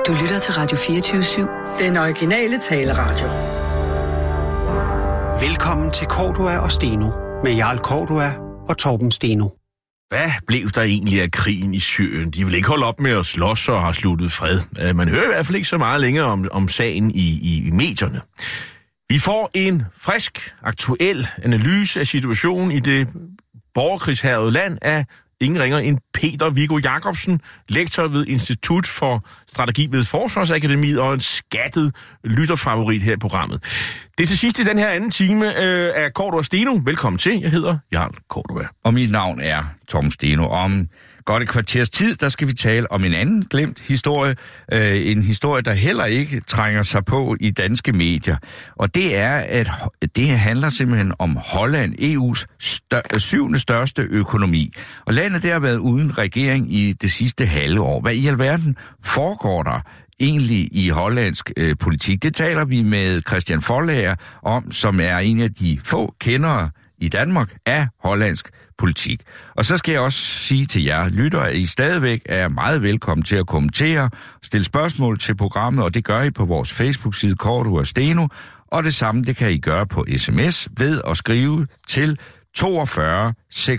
Du lytter til Radio 24/7. Den originale taleradio. Velkommen til Cordua og Steno med Jarl Cordua og Torben Steno. Hvad blev der egentlig af krigen i Syrien? De vil ikke holde op med at slås og har sluttet fred. Man hører i hvert fald ikke så meget længere om sagen i medierne. Vi får en frisk, aktuel analyse af situationen i det borgerkrigshærgede land af ingen ringer end Peter Viggo Jacobsen, lektor ved Institut for Strategi ved Forsvarsakademiet og en skattet lytterfavorit her i programmet. Det er til sidst i den her anden time af Cordua og Steno. Velkommen til. Jeg hedder Jarl Cordua. Og mit navn er Torben Steno. Om godt et kvarters tid, der skal vi tale om en anden glemt historie. En historie, der heller ikke trænger sig på i danske medier. Og det er, at det handler simpelthen om Holland, EU's syvende største økonomi. Og landet der har været uden regering i det sidste halve år. Hvad i alverden foregår der egentlig i hollandsk politik? Det taler vi med Christian Forlager om, som er en af de få kendere i Danmark af hollandsk politik. Og så skal jeg også sige til jer lyttere, at I stadigvæk er meget velkommen til at kommentere, stille spørgsmål til programmet, og det gør I på vores Facebook-side Cordua og Steno, og det samme det kan I gøre på sms ved at skrive til 42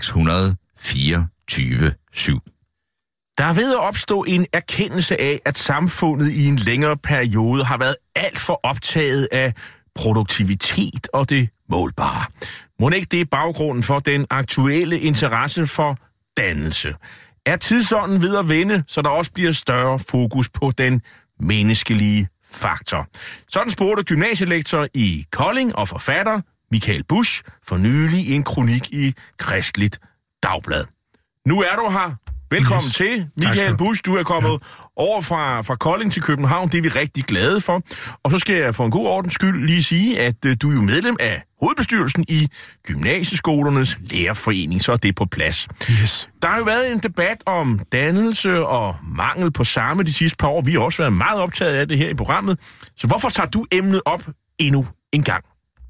624 7. Der er ved at opstå en erkendelse af, at samfundet i en længere periode har været alt for optaget af produktivitet og det målbare. Må ikke det er baggrunden for den aktuelle interesse for dannelse? Er tidsånden ved at vende, så der også bliver større fokus på den menneskelige faktor? Sådan spurgte gymnasielektor i Kolding og forfatter Michael Busch for nylig i en kronik i Kristeligt Dagblad. Nu er du her. Velkommen til, Michael Busch. Du er kommet over fra Kolding til København. Det er vi rigtig glade for. Og så skal jeg for en god ordens skyld lige sige, at du er jo medlem af hovedbestyrelsen i Gymnasieskolernes Lærerforening, så er det på plads. Yes. Der har jo været en debat om dannelse og mangel på samme de sidste par år. Vi har også været meget optaget af det her i programmet. Så hvorfor tager du emnet op endnu en gang?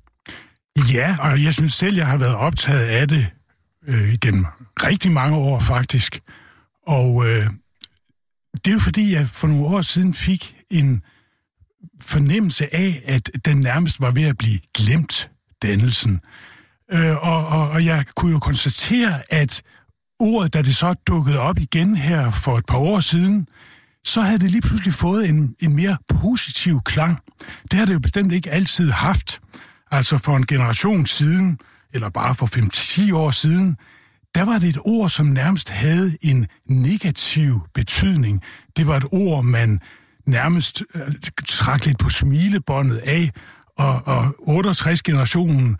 Ja, og jeg synes selv, jeg har været optaget af det igennem rigtig mange år faktisk. Og det er jo fordi, jeg for nogle år siden fik en fornemmelse af, at den nærmest var ved at blive glemt, dannelsen. Og jeg kunne jo konstatere, at ordet, da det så dukkede op igen her for et par år siden, så havde det lige pludselig fået en mere positiv klang. Det har det jo bestemt ikke altid haft. Altså for en generation siden, eller bare for 5-10 år siden, der var det et ord, som nærmest havde en negativ betydning. Det var et ord, man nærmest trak lidt på smilebåndet af, og 68-generationen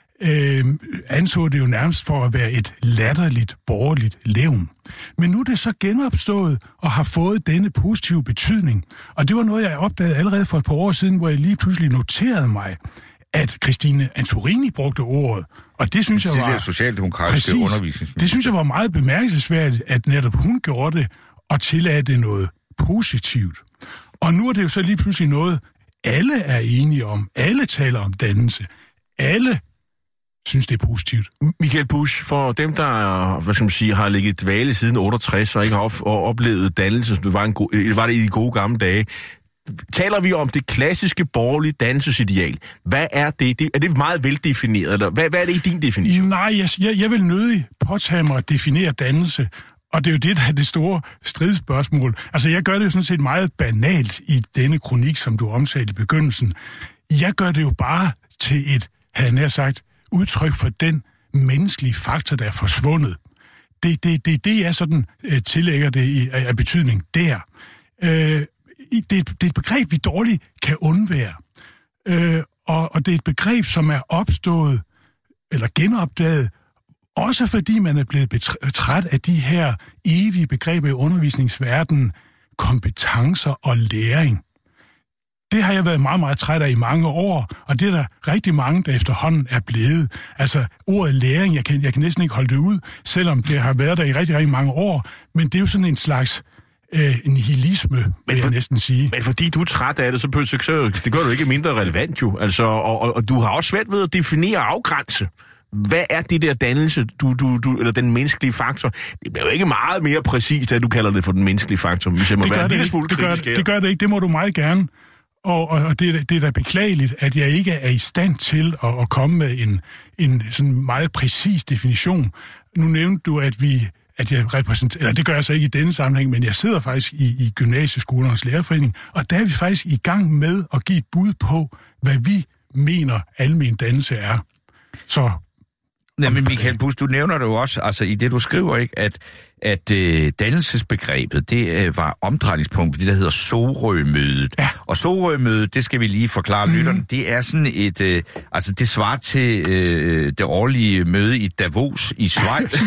anså det jo nærmest for at være et latterligt borgerligt levn. Men nu er det så genopstået og har fået denne positive betydning. Og det var noget, jeg opdagede allerede for et par år siden, hvor jeg lige pludselig noterede mig, at Christine Antorini brugte ordet, og det synes jeg var socialdemokratiske undervisningsminister. Det synes jeg var meget bemærkelsesværdigt, at netop hun gjorde det og tillagde det noget positivt. Og nu er det jo så lige pludselig noget, alle er enige om. Alle taler om dannelse. Alle synes, det er positivt. Michael Busch, for dem, der har ligget i dvale siden 68 og ikke har oplevet dannelse, var det i de gode gamle dage, taler vi om det klassiske borgerlige dannelsesideal. Hvad er det? Er det meget veldefineret? Eller hvad er det i din definition? Nej, jeg vil nødig påtage mig at definere dannelse, og det er jo det, der er det store stridsspørgsmål. Altså, jeg gør det jo sådan set meget banalt i denne kronik, som du omtalte i begyndelsen. Jeg gør det jo bare til et, havde jeg nær sagt, udtryk for den menneskelige faktor, der er forsvundet. Det jeg sådan tillægger det af betydning der. Det er et begreb, vi dårligt kan undvære. Og det er et begreb, som er opstået, eller genopdaget, også fordi man er blevet træt af de her evige begreber i undervisningsverdenen, kompetencer og læring. Det har jeg været meget, meget træt af i mange år, og det er der rigtig mange, der efterhånden er blevet. Altså, ordet læring, jeg kan næsten ikke holde det ud, selvom det har været der i rigtig, rigtig mange år, men det er jo sådan en slags nihilisme, vil jeg næsten sige. Men fordi du er træt af det, så det gør du ikke mindre relevant jo. Altså, og du har også svært ved at definere og afgrænse. hvad er det der dannelse, eller den menneskelige faktor? Det bliver jo ikke meget mere præcist, at du kalder det for den menneskelige faktor, hvis jeg må være en lille smule kritisk her. Det gør det ikke, det må du meget gerne. Og det er da beklageligt, at jeg ikke er i stand til at komme med en sådan meget præcis definition. Nu nævnte du, at jeg repræsenterer, eller det gør jeg så ikke i denne sammenhæng, men jeg sidder faktisk i Gymnasieskolernes Lærerforening, og der er vi faktisk i gang med at give et bud på, hvad vi mener almen dannelse er. Så... Men Michael Busch, du nævner det jo også, altså i det du skriver, ikke, at dannelsesbegrebet, det var omdrejningspunkt, det der hedder Sorø-mødet. Ja. Og Sorø-mødet, det skal vi lige forklare lytterne, det er sådan et, altså det svarer til det årlige møde i Davos i Schweiz.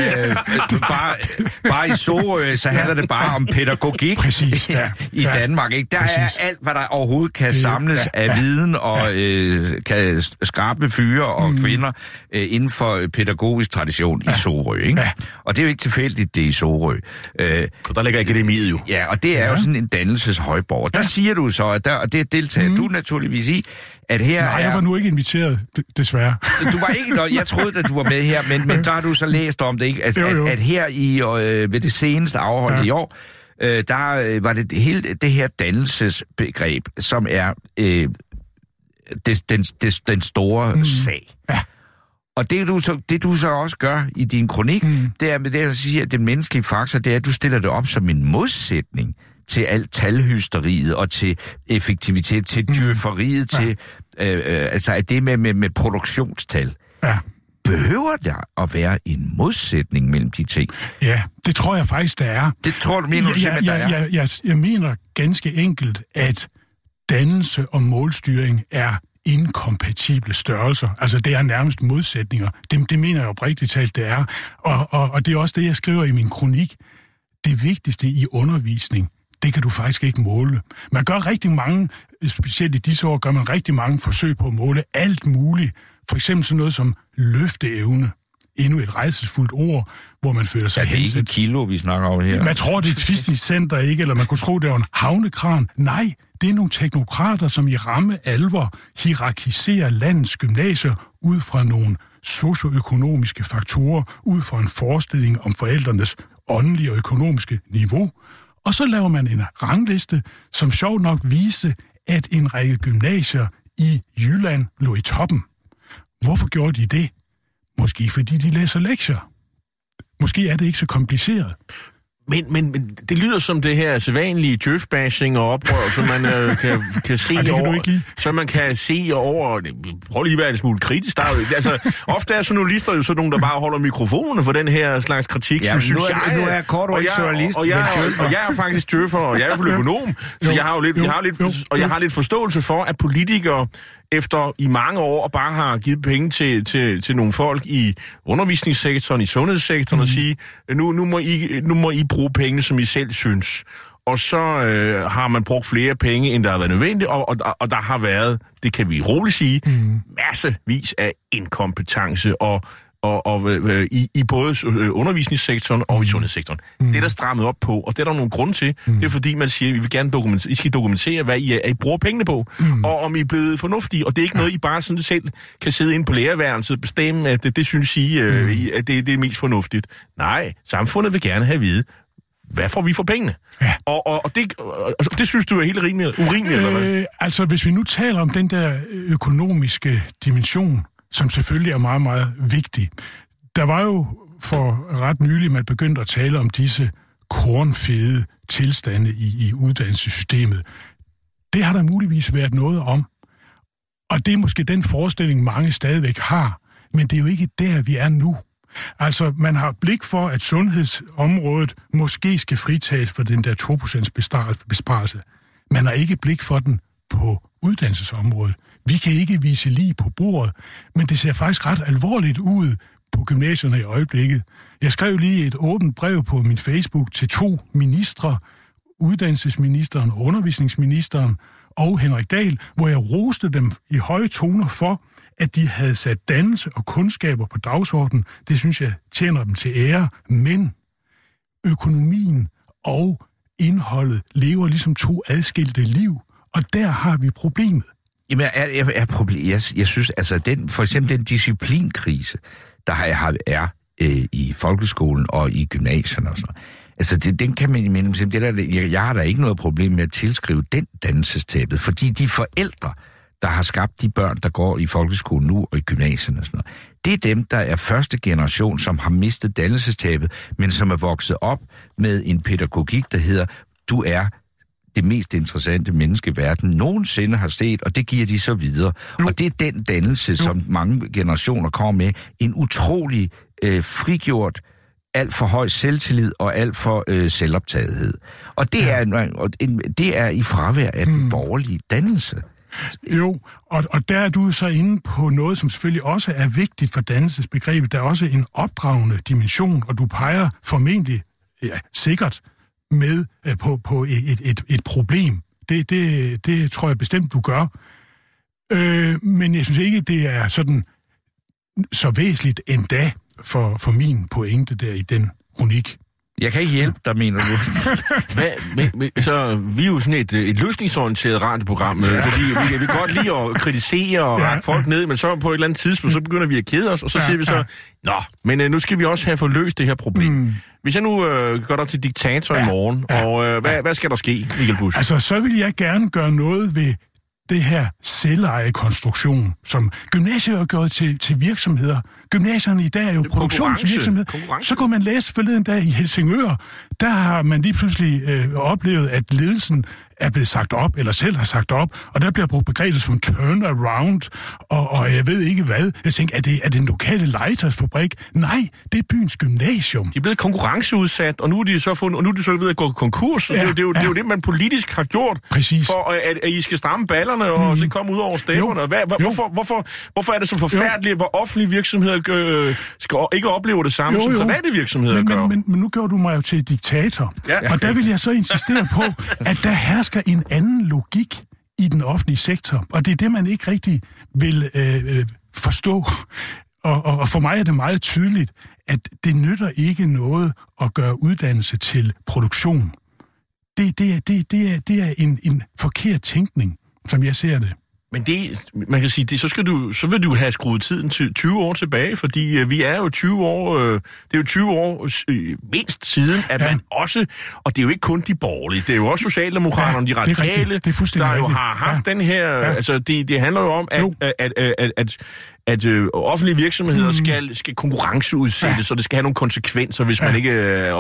Bare i Sorø, så handler det bare om pædagogik. Præcis, i Danmark. Ikke? Der er alt, hvad der overhovedet kan samles af viden og kan skrabe fyre og kvinder inden for pædagogisk tradition i Sorø. Ikke? Ja. Og det er jo ikke tilfældigt, det er i Sorø. Og der ligger akademiet jo. Ja, og det er jo sådan en dannelseshøjborg. Der siger du så, og det deltager du naturligvis i, at her Nej, jeg var nu ikke inviteret, desværre. Du var ikke, jeg troede, at du var med her, men der har du så læst om det, ikke? At her i ved det seneste afhold i år, der var det hele det her dannelsesbegreb, som er den store sag. Ja. Og det du så også gør i din kronik, det er med det, at sige, at den menneskelige faktor, det er, at du stiller det op som en modsætning til alt talhysteriet og til effektivitet, til djøfferiet, til altså det med produktionstal. Ja. Behøver der at være en modsætning mellem de ting? Ja, det tror jeg faktisk, der er. Det tror du, mener du simpelthen, der er? Jeg mener ganske enkelt, at dannelse og målstyring er inkompatible størrelser. Altså, det er nærmest modsætninger. Det mener jeg oprigtigt talt, det er. Og det er også det, jeg skriver i min kronik. Det vigtigste i undervisning, det kan du faktisk ikke måle. Man gør rigtig mange, specielt i disse år, gør man rigtig mange forsøg på at måle alt muligt. For eksempel sådan noget som løfteevne. Endnu et rædselsfuldt ord, hvor man føler sig hensat. Det er ikke kilo, vi snakker om her. Man tror, det er et fitnesscenter, ikke? Eller man kunne tro, det var en havnekran. Nej, det er nogle teknokrater, som i ramme alvor hierarkiserer landets gymnasier ud fra nogle socioøkonomiske faktorer, ud fra en forestilling om forældrenes åndelige og økonomiske niveau. Og så laver man en rangliste, som sjovt nok viste, at en række gymnasier i Jylland lå i toppen. Hvorfor gjorde de det? Måske fordi de læser lektier. Måske er det ikke så kompliceret. Men det lyder som det her sædvanlige djøf-bashing og oprør, som man kan se over. Så man kan se over. Prøv lige at være en smule kritisk. Altså, ofte er journalister jo sådan nogle, der bare holder mikrofonerne for den her slags kritik. Ja, nu er Kort ikke journalist, og jeg er faktisk djøffer, og jeg er jo økonom, så jeg har lidt forståelse for, at politikere efter i mange år bare har givet penge til nogle folk i undervisningssektoren, i sundhedssektoren, og sige, nu må I bruge penge, som I selv synes. Og så har man brugt flere penge, end der har været nødvendigt, og der har været, det kan vi roligt sige, massevis af inkompetence og i både undervisningssektoren og i sundhedssektoren. Det er der strammet op på, og det er der nogle grunde til. Det er fordi, man siger, at vi vil gerne I skal dokumentere, hvad I bruger pengene på, og om I er blevet fornuftige. Og det er ikke noget, I bare sådan selv kan sidde inde på lærerværelset og bestemme, at det synes I, at det er mest fornuftigt. Nej, samfundet vil gerne have at vide, hvad får vi for pengene? Ja. Og det synes du er helt urimeligt, eller hvad? Altså, hvis vi nu taler om den der økonomiske dimension, som selvfølgelig er meget, meget vigtig. Der var jo for ret nylig, man begyndte at tale om disse kornfede tilstande i uddannelsessystemet. Det har der muligvis været noget om. Og det er måske den forestilling, mange stadigvæk har. Men det er jo ikke der, vi er nu. Altså, man har blik for, at sundhedsområdet måske skal fritages for den der 2% besparelse. Man har ikke blik for den på uddannelsesområdet. Vi kan ikke vise lige på bordet, men det ser faktisk ret alvorligt ud på gymnasierne i øjeblikket. Jeg skrev lige et åbent brev på min Facebook til 2 ministre, uddannelsesministeren og undervisningsministeren og Henrik Dahl, hvor jeg roste dem i høje toner for, at de havde sat dannelse og kundskaber på dagsordenen. Det synes jeg tjener dem til ære, men økonomien og indholdet lever ligesom 2 adskilte liv, og der har vi problemet. Jamen, jeg synes, altså, for eksempel den disciplinkrise, der er i folkeskolen og i gymnasierne og sådan noget, altså, den kan man imellem sige, jeg har da ikke noget problem med at tilskrive den dannelsestabet, fordi de forældre, der har skabt de børn, der går i folkeskolen nu og i gymnasierne og sådan noget, det er dem, der er første generation, som har mistet dannelsestabet, men som er vokset op med en pædagogik, der hedder, du er det mest interessante menneske, verden nogensinde har set, og det giver de så videre. Og det er den dannelse, som mange generationer kommer med, en utrolig frigjort, alt for høj selvtillid og alt for selvoptagethed. Og det er i fravær af den borgerlige dannelse. Jo, og der er du så inde på noget, som selvfølgelig også er vigtigt for dannelsesbegrebet. Der er også en opdragende dimension, og du peger formentlig, sikkert, med på et problem. Det tror jeg bestemt, du gør. Men jeg synes ikke, det er sådan så væsentligt endda for min pointe der i den kronik. Jeg kan ikke hjælpe dig, mener du? Så vi er jo sådan et løsningsorienteret radioprogram, fordi vi kan godt lide at kritisere og række folk ned, men så på et eller andet tidspunkt, så begynder vi at kede os, og så siger vi så, men nu skal vi også have fået løst det her problem. Hvis jeg nu går der til diktator i morgen, og hvad skal der ske, Michael Busch? Altså, så vil jeg gerne gøre noget ved det her selvejekonstruktion, som gymnasier er gjort til virksomheder. Gymnasierne i dag er jo produktionsvirksomheder. Så kunne man læse forleden dag i Helsingør, der har man lige pludselig oplevet, at ledelsen er blevet sagt op, eller selv har sagt op, og der bliver brugt begrebet som turnaround, og jeg ved ikke hvad. Jeg tænker, er det en lokale legetøjsfabrik? Nej, det er byens gymnasium. De er blevet konkurrenceudsat, og nu er de så ved at gå konkurs. Ja, det er jo det, man politisk har gjort. Præcis. For at I skal stramme ballerne, og så komme ud over stepperne. Hvorfor er det så forfærdeligt, hvor offentlige virksomheder skal ikke opleve det samme, som private virksomheder gør? Men nu gør du mig jo til diktator. Ja. Og der vil jeg så insistere på, at der hersker en anden logik i den offentlige sektor, og det er det, man ikke rigtig vil forstå. Og for mig er det meget tydeligt, at det nytter ikke noget at gøre uddannelse til produktion. Det er en forkert tænkning, som jeg ser det. Men man kan sige, så vil du have skruet tiden til 20 år tilbage, fordi vi er jo 20 år, det er jo 20 år mindst siden, at man også, og det er jo ikke kun de borgerlige, det er jo også Socialdemokraterne, de radikale, der jo har haft den her, altså det handler jo om, at offentlige virksomheder skal konkurrenceudsættes, og det skal have nogle konsekvenser, hvis man ikke er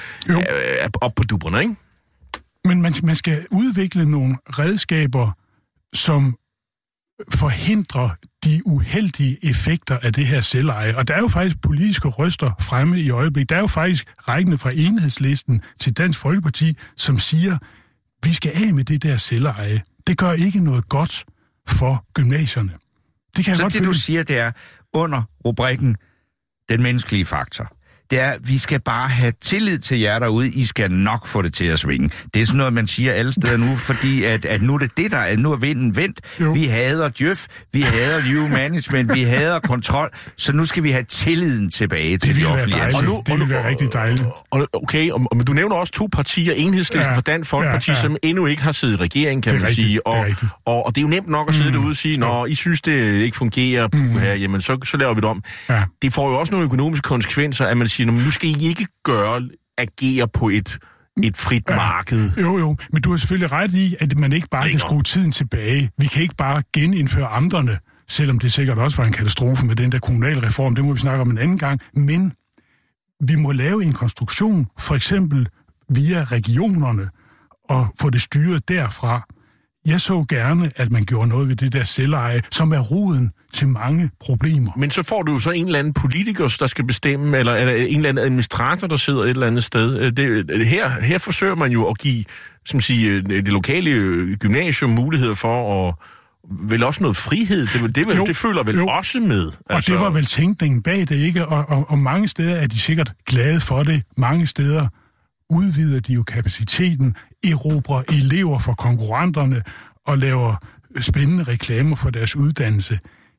op på dupperne, ikke? Men man skal udvikle nogle redskaber, som forhindrer de uheldige effekter af det her selveje. Og der er jo faktisk politiske røster fremme i øjeblikket. Der er jo faktisk rækkende fra Enhedslisten til Dansk Folkeparti, som siger, vi skal af med det der selveje. Det gør ikke noget godt for gymnasierne. Det kan så det, du siger, det er under rubrikken den menneskelige faktor. Det er, vi skal bare have tillid til jer derude. I skal nok få det til at svinge. Det er sådan noget, man siger alle steder nu, fordi at nu er det der er, nu er vinden vendt. Jo. Vi hader djøf, vi hader new management, vi hader kontrol, så nu skal vi have tilliden tilbage til de offentlige. Det vil være rigtig dejligt. Okay, men du nævner også 2 partier, Enhedslisten for Dansk Folkeparti, som endnu ikke har siddet i regering, kan man sige. Og det er jo nemt nok at sidde derude og sige, når I synes, det ikke fungerer, jamen så laver vi det om. Ja. Det får jo også nogle økonomiske konsekvenser, at man siger, nu skal I ikke agere på et frit marked. Jo, men du har selvfølgelig ret i, at man ikke bare kan skrue tiden tilbage. Vi kan ikke bare genindføre amterne, selvom det sikkert også var en katastrofe med den der kommunalreform. Det må vi snakke om en anden gang. Men vi må lave en konstruktion, for eksempel via regionerne, og få det styret derfra. Jeg så gerne, at man gjorde noget ved det der selveje, som er roden til mange problemer. Men så får du så en eller anden politiker, der skal bestemme, eller en eller anden administrator, der sidder et eller andet sted. Her forsøger man jo at give, som siger, det lokale gymnasium muligheder for at vel også noget frihed. Det føler vel også med. Altså. Og det var vel tænkningen bag det, ikke? Og mange steder er de sikkert glade for det. Mange steder udvider de jo kapaciteten, erobrer elever for konkurrenterne og laver spændende reklamer for deres uddannelse.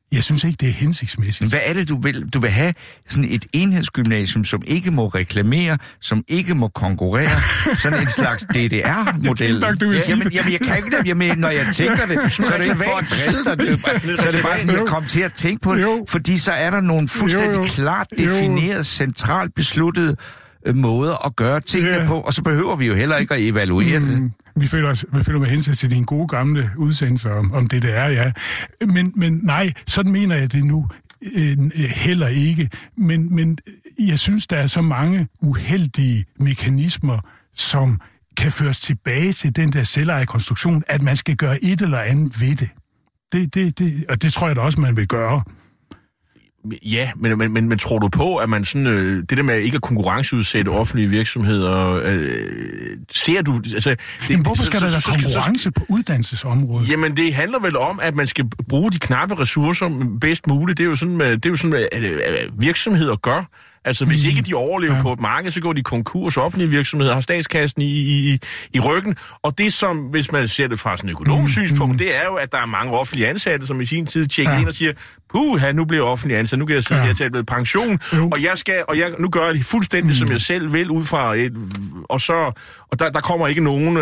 Jeg synes ikke, det er hensigtsmæssigt. Hvad er det, du vil? Du vil have sådan et enhedsgymnasium, som ikke må reklamere, som ikke må konkurrere, sådan en slags DDR-model. Jamen, jeg kan ikke det. Jamen, når jeg tænker det, så er det ikke for at drille dig. Så er det bare sådan, jeg kom til at tænke på det. Fordi så er der nogle fuldstændig klart defineret, centralt besluttede måder at gøre tingene på, og så behøver vi jo heller ikke at evaluere det. Vi føler med hensyn til dine gode gamle udsendelser om det, der er, ja. Men nej, sådan mener jeg det nu heller ikke. Men jeg synes, der er så mange uheldige mekanismer, som kan føres tilbage til den der selvejekonstruktion, at man skal gøre et eller andet ved det. Og det tror jeg da også, man vil gøre. Ja, men tror du på, at man sådan, det der med ikke at konkurrenceudsætte offentlige virksomheder, ser du... Altså, hvorfor skal der være konkurrence på uddannelsesområdet? Jamen, det handler vel om, at man skal bruge de knappe ressourcer bedst muligt. Det er jo sådan, virksomheder gør. Altså, hvis ikke de overlever på et marked, så går de konkurs. Offentlige virksomheder har statskassen i ryggen. Og det som, hvis man ser det fra sådan et økonomisk synspunkt, det er jo, at der er mange offentlige ansatte, som i sin tid tjekker ind og siger, nu bliver jeg offentlig ansat, nu kan jeg sidde her til at pension, og nu gør jeg det fuldstændig, som jeg selv vil, ud fra et... Og der kommer ikke nogen,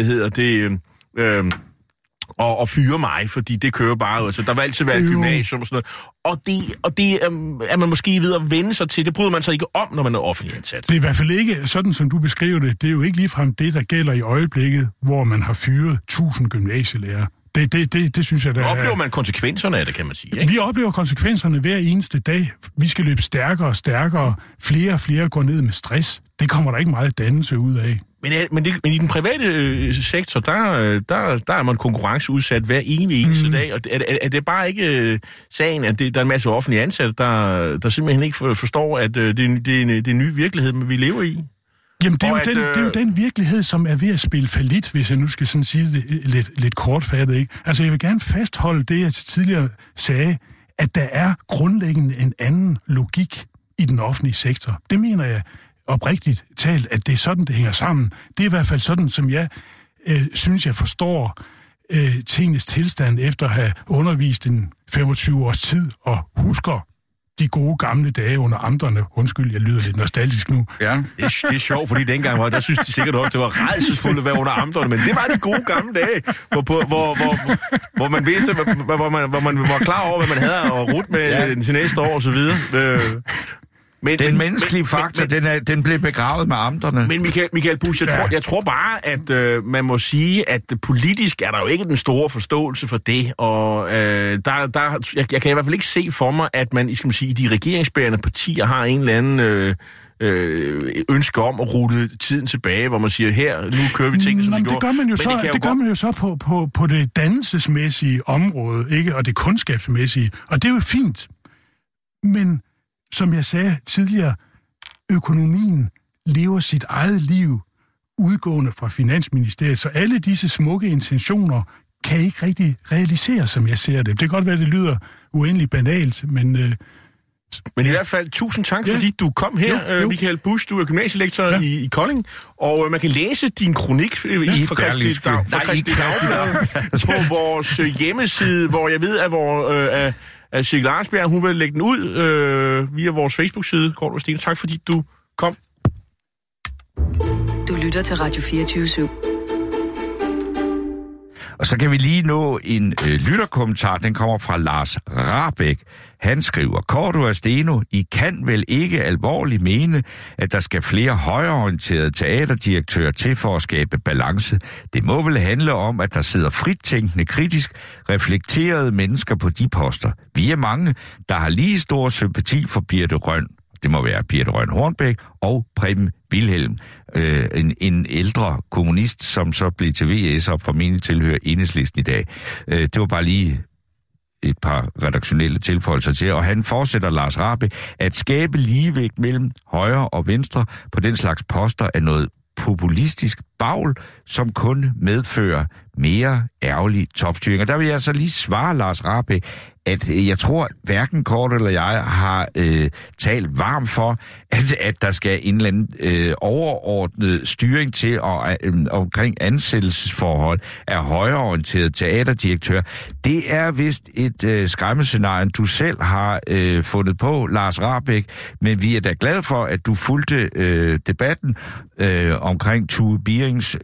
og fyre mig, fordi det kører bare, altså der vil altid være et gymnasium og sådan noget. Og det er man måske ved at vende sig til. Det bryder man sig ikke om, når man er offentlig ansat. Det er i hvert fald ikke, sådan som du beskriver det, det er jo ikke ligefrem det, der gælder i øjeblikket, hvor man har fyret 1000 gymnasielærere. Det synes jeg, der er... oplever man konsekvenserne af det, kan man sige, ikke? Vi oplever konsekvenserne hver eneste dag. Vi skal løbe stærkere og stærkere. Flere og flere går ned med stress. Det kommer der ikke meget dannelse ud af. Men i den private sektor, der er man konkurrenceudsat hver eneste dag, og er det bare ikke sagen, at der er en masse offentlige ansatte, der simpelthen ikke forstår, at det er en ny virkelighed, vi lever i? Jamen, det er jo den virkelighed, som er ved at spille fallit, hvis jeg nu skal sådan sige det lidt kortfattet, ikke? Altså, jeg vil gerne fastholde det, jeg tidligere sagde, at der er grundlæggende en anden logik i den offentlige sektor. Det mener jeg oprigtigt talt, at det er sådan, det hænger sammen. Det er i hvert fald sådan, som jeg synes, jeg forstår tingenes tilstand efter at have undervist en 25 års tid og husker de gode gamle dage under amterne. Undskyld, jeg lyder lidt nostalgisk nu. Ja, det er sjovt, fordi dengang der synes de sikkert også, det var rædselsfuldt at være under amterne, men det var de gode gamle dage, hvor man vidste, hvor man var klar over, hvad man havde at rute med til næste år og så videre. Den menneskelige faktor, den blev begravet med amterne. Men Michael Busch, jeg tror bare, at man må sige, at politisk er der jo ikke den store forståelse for det, og jeg kan i hvert fald ikke se for mig, at man, skal man sige, de regeringsbærende partier har en eller anden ønske om at rulle tiden tilbage, hvor man siger, her, nu kører vi tingene, som vi gjorde. Det gør man jo så på det dannelsesmæssige område, ikke, og det kundskabsmæssige, og det er jo fint. Men som jeg sagde tidligere, økonomien lever sit eget liv udgående fra Finansministeriet, så alle disse smukke intentioner kan ikke rigtig realiseres, som jeg ser det. Det kan godt være, det lyder uendelig banalt, men i hvert fald, tusind tak, fordi du kom her, Michael Busch. Du er gymnasielektor i Kolding, og man kan læse din kronik fra Kristi Dagblad på vores hjemmeside, hvor jeg ved, at Sigge Larsbjerg, hun vil lægge den ud via vores Facebook-side. Kort og Stine, tak fordi du kom. Du lytter til Radio 24/7. Og så kan vi lige nå en lytterkommentar. Den kommer fra Lars Rabeck. Han skriver, Cordua Steno, I kan vel ikke alvorligt mene, at der skal flere højreorienterede teaterdirektører til for at skabe balance. Det må vel handle om, at der sidder frittænkende, kritisk reflekterede mennesker på de poster. Vi er mange, der har lige stor sympati for Birthe Rønn. Det må være Birthe Rønn Hornbæk og Preben Wilhelm, en ældre kommunist, som så blev til VS og formentlig tilhører Enhedslisten i dag. Det var bare lige et par redaktionelle tilføjelser til, og han fortsætter, Lars Rabe, at skabe ligevægt mellem højre og venstre på den slags poster er noget populistisk bagl, som kun medfører mere ærgerlig topstyring. Og der vil jeg så lige svare Lars Rahbek, at jeg tror, hverken Kort eller jeg har talt varmt for, at der skal en eller anden overordnet styring til omkring ansættelsesforhold af højreorienteret teaterdirektør. Det er vist et skræmmescenarie, du selv har fundet på, Lars Rahbek, men vi er da glade for, at du fulgte debatten omkring Tue Bierings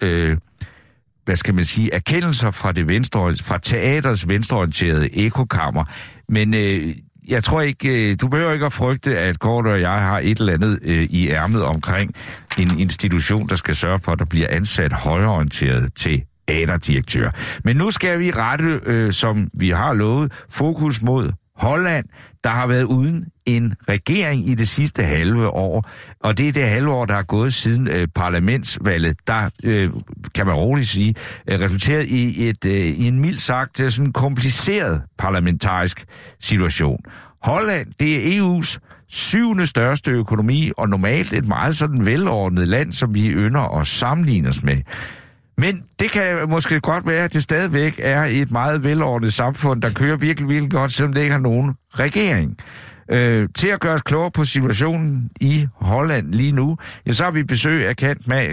hvad skal man sige, erkendelser fra teaters venstreorienterede ekokammer. Men jeg tror ikke, du behøver ikke at frygte, at Kort og jeg har et eller andet i ærmet omkring en institution, der skal sørge for, at der bliver ansat højreorienteret teaterdirektør. Men nu skal vi rette, som vi har lovet, fokus mod Holland, der har været uden en regering i det sidste halve år, og det er det halve år, der er gået siden parlamentsvalget, der, kan man roligt sige, resulteret i en mildt sagt sådan kompliceret parlamentarisk situation. Holland, det er EU's 7. største økonomi, og normalt et meget sådan velordnet land, som vi ynder at sammenligne os med. Men det kan måske godt være, at det stadigvæk er et meget velordnet samfund, der kører virkelig, virkelig godt, selvom det ikke har nogen regering. Til at gøre os klogere på situationen i Holland lige nu, ja, så har vi besøg af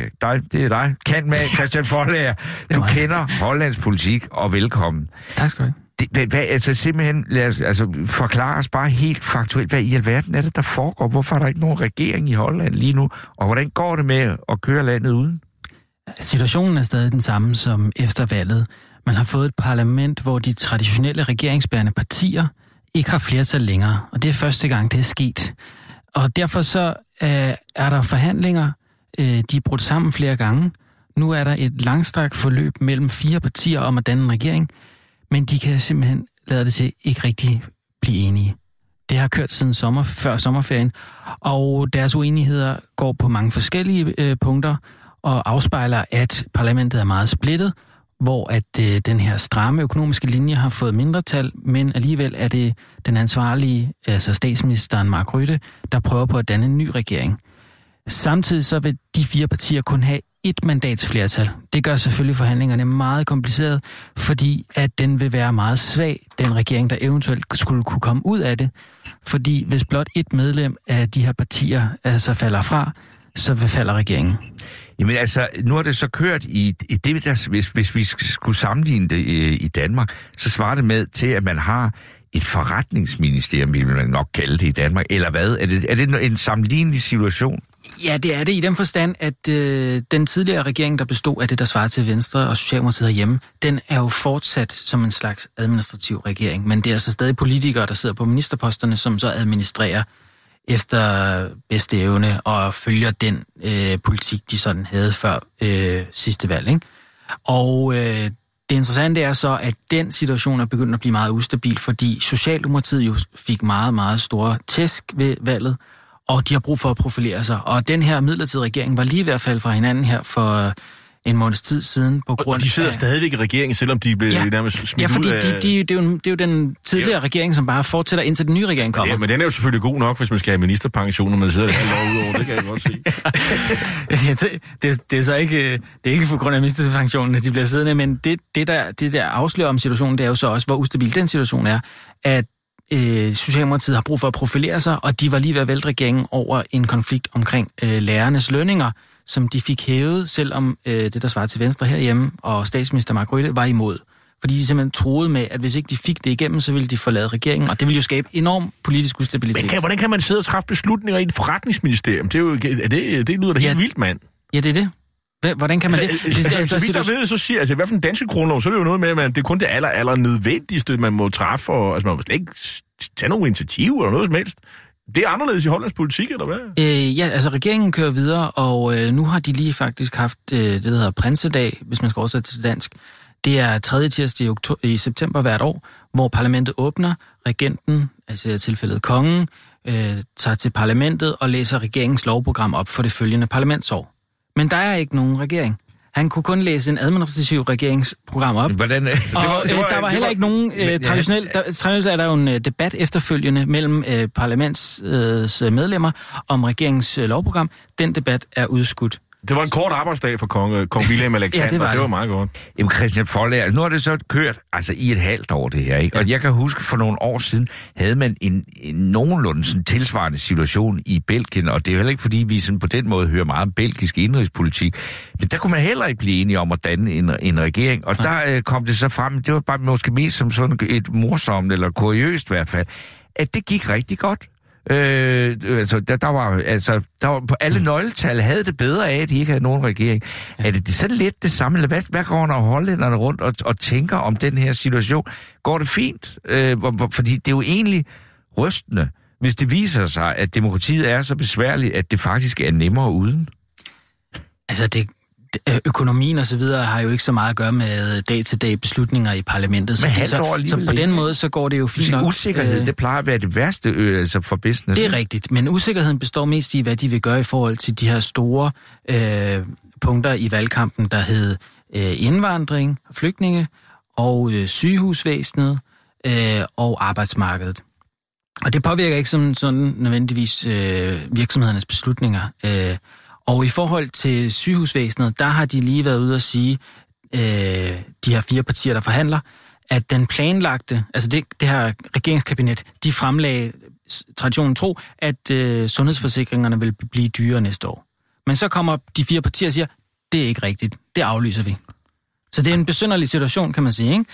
Cand.Mag. Christian Foldager. Du kender Hollands politik, og velkommen. Tak skal du have. Altså simpelthen, forklare os bare helt faktuelt, hvad i alverden er det, der foregår? Hvorfor er der ikke nogen regering i Holland lige nu? Og hvordan går det med at køre landet uden? Situationen er stadig den samme som efter valget. Man har fået et parlament, hvor de traditionelle regeringsbærende partier ikke har flertal længere, og det er første gang, det er sket. Og derfor så er der forhandlinger, de er brudt sammen flere gange. Nu er der et langstrakt forløb mellem 4 partier om at danne en regering, men de kan simpelthen, lade det til, ikke rigtig blive enige. Det har kørt siden før sommerferien, og deres uenigheder går på mange forskellige punkter, og afspejler, at parlamentet er meget splittet, hvor at den her stramme økonomiske linje har fået mindretal, men alligevel er det den ansvarlige, altså statsministeren Mark Rutte, der prøver på at danne en ny regering. Samtidig så vil de 4 partier kun have 1 mandats flertal. Det gør selvfølgelig forhandlingerne meget kompliceret, fordi at den vil være meget svag, den regering, der eventuelt skulle kunne komme ud af det. Fordi hvis blot et medlem af de her partier altså falder fra, så falder regeringen. Jamen altså, nu har det så kørt i det, der, hvis vi skulle sammenligne det i Danmark, så svarer det med til, at man har et forretningsministerium, vil man nok kalde det i Danmark, eller hvad? Er det en sammenlignelig situation? Ja, det er det i den forstand, at den tidligere regering, der bestod af det, der svarer til Venstre og Socialdemokratiet herhjemme, den er jo fortsat som en slags administrativ regering, men det er altså stadig politikere, der sidder på ministerposterne, som så administrerer efter bedste evne og følger den politik, de sådan havde før sidste valg, ikke? Og det interessante er så, at den situation er begyndt at blive meget ustabil, fordi Socialdemokratiet jo fik meget, meget store tæsk ved valget, og de har brug for at profilere sig. Og den her midlertidige regering var lige ved at falde fra hinanden her for en måneds tid siden. På grund og de sidder stadigvæk i regeringen, selvom de blev nærmest smidt ud af... det er jo den tidligere regering, som bare fortsætter indtil den nye regering kommer. Ja, men den er jo selvfølgelig god nok, hvis man skal have ministerpension, når man sidder et halvt år udover. Det kan jeg godt se. det er så ikke, det er ikke på grund af ministerpensionen, at de bliver siddende, men det der afslører om situationen, det er jo så også, hvor ustabil den situation er, at Socialdemokratiet har brug for at profilere sig, og de var lige ved at vælte regeringen over en konflikt omkring lærernes lønninger, som de fik hævet, selvom det, der svarer til Venstre herhjemme, og statsminister Mark Rutte var imod. Fordi de simpelthen troede med, at hvis ikke de fik det igennem, så ville de forlade regeringen, og det ville jo skabe enorm politisk ustabilitet. Men hvordan kan man sidde og træffe beslutninger i et forretningsministerium? Det lyder da helt vildt, mand. Ja, det er det. Hvordan kan man det? Så siger, altså i hvert fald den danske grundlov, så er det jo noget med, at det er kun det aller nødvendigste, man må træffe, og altså man må slet ikke tage nogle initiativer eller noget som helst. Det er anderledes i Hollands politik, eller hvad? Ja, altså regeringen kører videre, og nu har de lige faktisk haft det, der hedder Prinsedag, hvis man skal oversætte til dansk. Det er 3. tirsdag i september hvert år, hvor parlamentet åbner. Regenten, altså i tilfældet kongen, tager til parlamentet og læser regeringens lovprogram op for det følgende parlamentsår. Men der er ikke nogen regering. Han kunne kun læse en administrativ regeringsprogram op. Hvordan? Der var heller ikke nogen traditionelt. Traditionelt er der jo en debat efterfølgende mellem parlamentets medlemmer om regeringens lovprogram. Den debat er udskudt. Det var en kort arbejdsdag for kong William Alexander. Ja, det var meget godt. Jamen Christian Foldager, nu har det så kørt i et halvt år det her, ikke? Og jeg kan huske, for nogle år siden havde man en nogenlunde sådan tilsvarende situation i Belgien, og det er jo heller ikke, fordi vi sådan på den måde hører meget om belgisk indrigspolitik, men der kunne man heller ikke blive enige om at danne en regering, og der kom det så frem, det var bare måske mest som sådan et morsomt eller kuriøst i hvert fald, at det gik rigtig godt. Der var på alle nøgletal havde det bedre af, at de ikke havde nogen regering. Ja. Er det så lidt det samme, eller hvad går der hollænderne rundt og tænker om den her situation? Går det fint? Fordi det er jo egentlig rystende, hvis det viser sig, at demokratiet er så besværligt, at det faktisk er nemmere uden. Altså økonomien og så videre har jo ikke så meget at gøre med dag-til-dag beslutninger i parlamentet. Så på den måde, så går det jo fint nok. Usikkerhed, det plejer at være det værste for business. Det er rigtigt, men usikkerheden består mest i, hvad de vil gøre i forhold til de her store punkter i valgkampen, der hed indvandring, flygtninge og sygehusvæsenet og arbejdsmarkedet. Og det påvirker ikke sådan nødvendigvis virksomhedernes beslutninger. Og i forhold til sygehusvæsenet, der har de lige været ude at sige, de her 4 partier, der forhandler, at den planlagte, altså det her regeringskabinet, de fremlagde traditionen tro, at sundhedsforsikringerne vil blive dyrere næste år. Men så kommer de 4 partier og siger, det er ikke rigtigt, det aflyser vi. Så det er en besynderlig situation, kan man sige, ikke?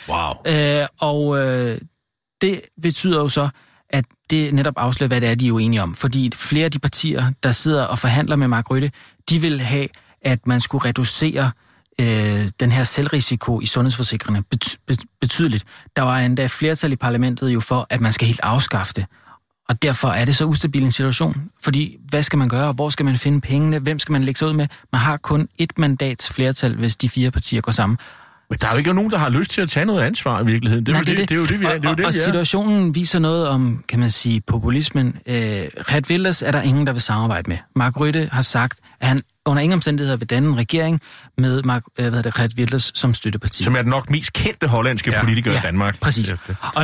Wow. Det betyder jo så, at det netop afslører, hvad det er, de er uenige om. Fordi flere af de partier, der sidder og forhandler med Mark Rutte, de vil have, at man skulle reducere den her selvrisiko i sundhedsforsikringerne betydeligt. Der var endda flertal i parlamentet jo for, at man skal helt afskaffe det. Og derfor er det så ustabil en situation. Fordi hvad skal man gøre? Hvor skal man finde pengene? Hvem skal man lægge sig ud med? Man har kun 1 mandats flertal, hvis de 4 partier går sammen. Men der er jo ikke nogen, der har lyst til at tage noget ansvar i virkeligheden. Det er jo det, vi er. Og situationen viser noget om, kan man sige, populismen. Geert Wilders er der ingen, der vil samarbejde med. Mark Rutte har sagt, at han under ingen omstændigheder vil danne en regering med Geert Wilders som støtteparti. Som er den nok mest kendte hollandske politiker i Danmark. Præcis. Og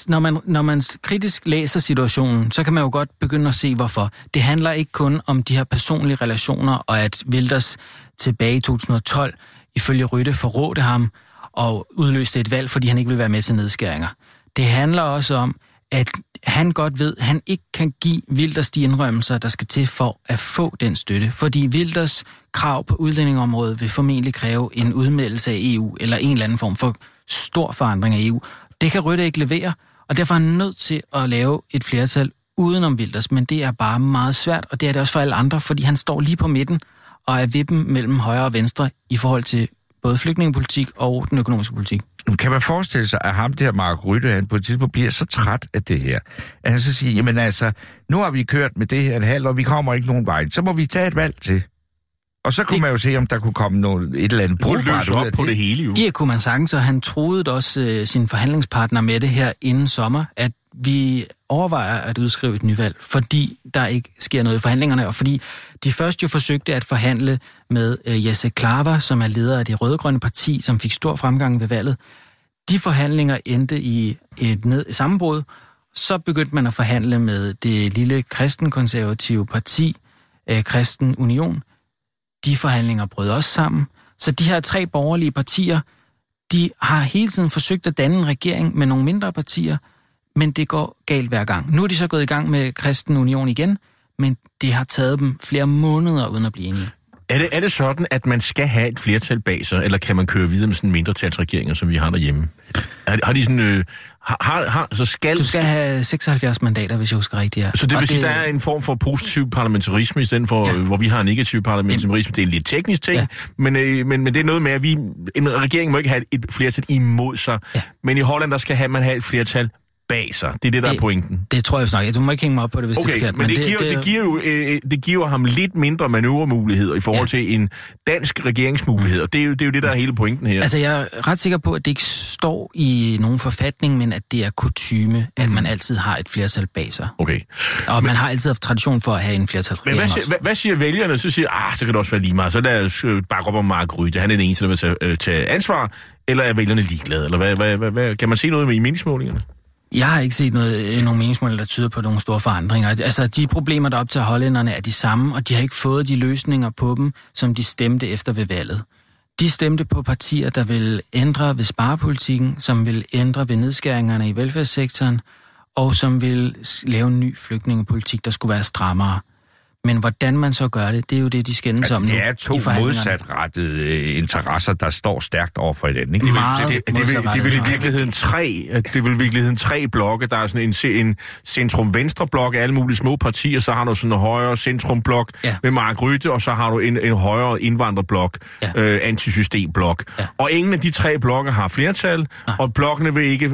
når man kritisk læser situationen, så kan man jo godt begynde at se, hvorfor. Det handler ikke kun om de her personlige relationer, og at Wilders tilbage i 2012 ifølge Rutte forrådte ham og udløste et valg, fordi han ikke vil være med til nedskæringer. Det handler også om, at han godt ved, at han ikke kan give Wilders de indrømmelser, der skal til for at få den støtte. Fordi Wilders krav på udlændingeområdet vil formentlig kræve en udmeldelse af EU, eller en eller anden form for stor forandring af EU. Det kan Rutte ikke levere, og derfor er han nødt til at lave et flertal udenom Wilders, men det er bare meget svært, og det er det også for alle andre, fordi han står lige på midten, og er vippen mellem højre og venstre i forhold til både flygtningepolitik og den økonomiske politik. Kan man forestille sig, at ham der Mark Rutte, han på et tidspunkt bliver så træt af det her, at han så siger, jamen altså, nu har vi kørt med det her et halvt år, vi kommer ikke nogen vej, så må vi tage et valg til. Og så kunne man jo se, om der kunne komme et eller andet brugbart ud af på det hele jo. Det kunne man sagtens, og han troede også sin forhandlingspartner med det her inden sommer, at vi overvejer at udskrive et nyvalg, fordi der ikke sker noget i forhandlingerne, og fordi de først jo forsøgte at forhandle med Jesse Klaver, som er leder af det røde-grønne parti, som fik stor fremgang ved valget. De forhandlinger endte i et sammenbrud. Så begyndte man at forhandle med det lille kristenkonservative parti, Kristen Union. De forhandlinger brød også sammen. Så de her 3 borgerlige partier, de har hele tiden forsøgt at danne en regering med nogle mindre partier, men det går galt hver gang. Nu er de så gået i gang med Kristen Union igen, men det har taget dem flere måneder uden at blive enige. Er det sådan, at man skal have et flertal bag sig, eller kan man køre videre med sådan mindretalsregeringer, som vi har derhjemme? Har de sådan... så skal... Du skal have 76 mandater, hvis jeg husker rigtigt. Ja. Så det vil sige, der er en form for positiv parlamentarisme, i stedet for, hvor vi har negativ parlamentarisme. Det er en lidt teknisk ting, men det er noget med, at en regering må ikke have et flertal imod sig. Ja. Men i Holland, der skal man have et flertal bag sig. Det er det, der er pointen. Det tror jeg snart. Du må ikke hænge mig op på det, hvis det er forkert. Men det giver ham lidt mindre manøvremuligheder i forhold til en dansk regeringsmulighed. Det er jo det, der er hele pointen her. Altså, jeg er ret sikker på, at det ikke står i nogen forfatning, men at det er kutyme, at man altid har et flertal bag sig. Okay. Og man har altid haft tradition for at have en flertalsregering også. Hvad siger vælgerne? Så siger så kan det også være lige meget. Så lad os bare op om Mark Rutte. Han er den eneste, der vil tage ansvar. Eller er vælgerne ligeglade? Eller hvad? Kan man se noget med i meningsmålingerne? Jeg har ikke set nogen meningsmål, der tyder på nogle store forandringer. Altså, de problemer, der er op til hollænderne, er de samme, og de har ikke fået de løsninger på dem, som de stemte efter ved valget. De stemte på partier, der vil ændre ved sparepolitikken, som vil ændre ved nedskæringerne i velfærdssektoren, og som vil lave en ny flygtningepolitik, der skulle være strammere. Men hvordan man så gør det, det er jo det, de skændes om nu. Det er to modsatrettede interesser, der står stærkt over for hinanden, ikke? Det vil i virkeligheden tre blokke. Der er sådan en centrum-venstre-blok af alle mulige små partier, så har du sådan en højre centrum-blok med Mark Rutte, og så har du en højre indvandrerblok, antisystemblok. Ja. Og ingen af de tre blokke har flertal, og blokkene vil ikke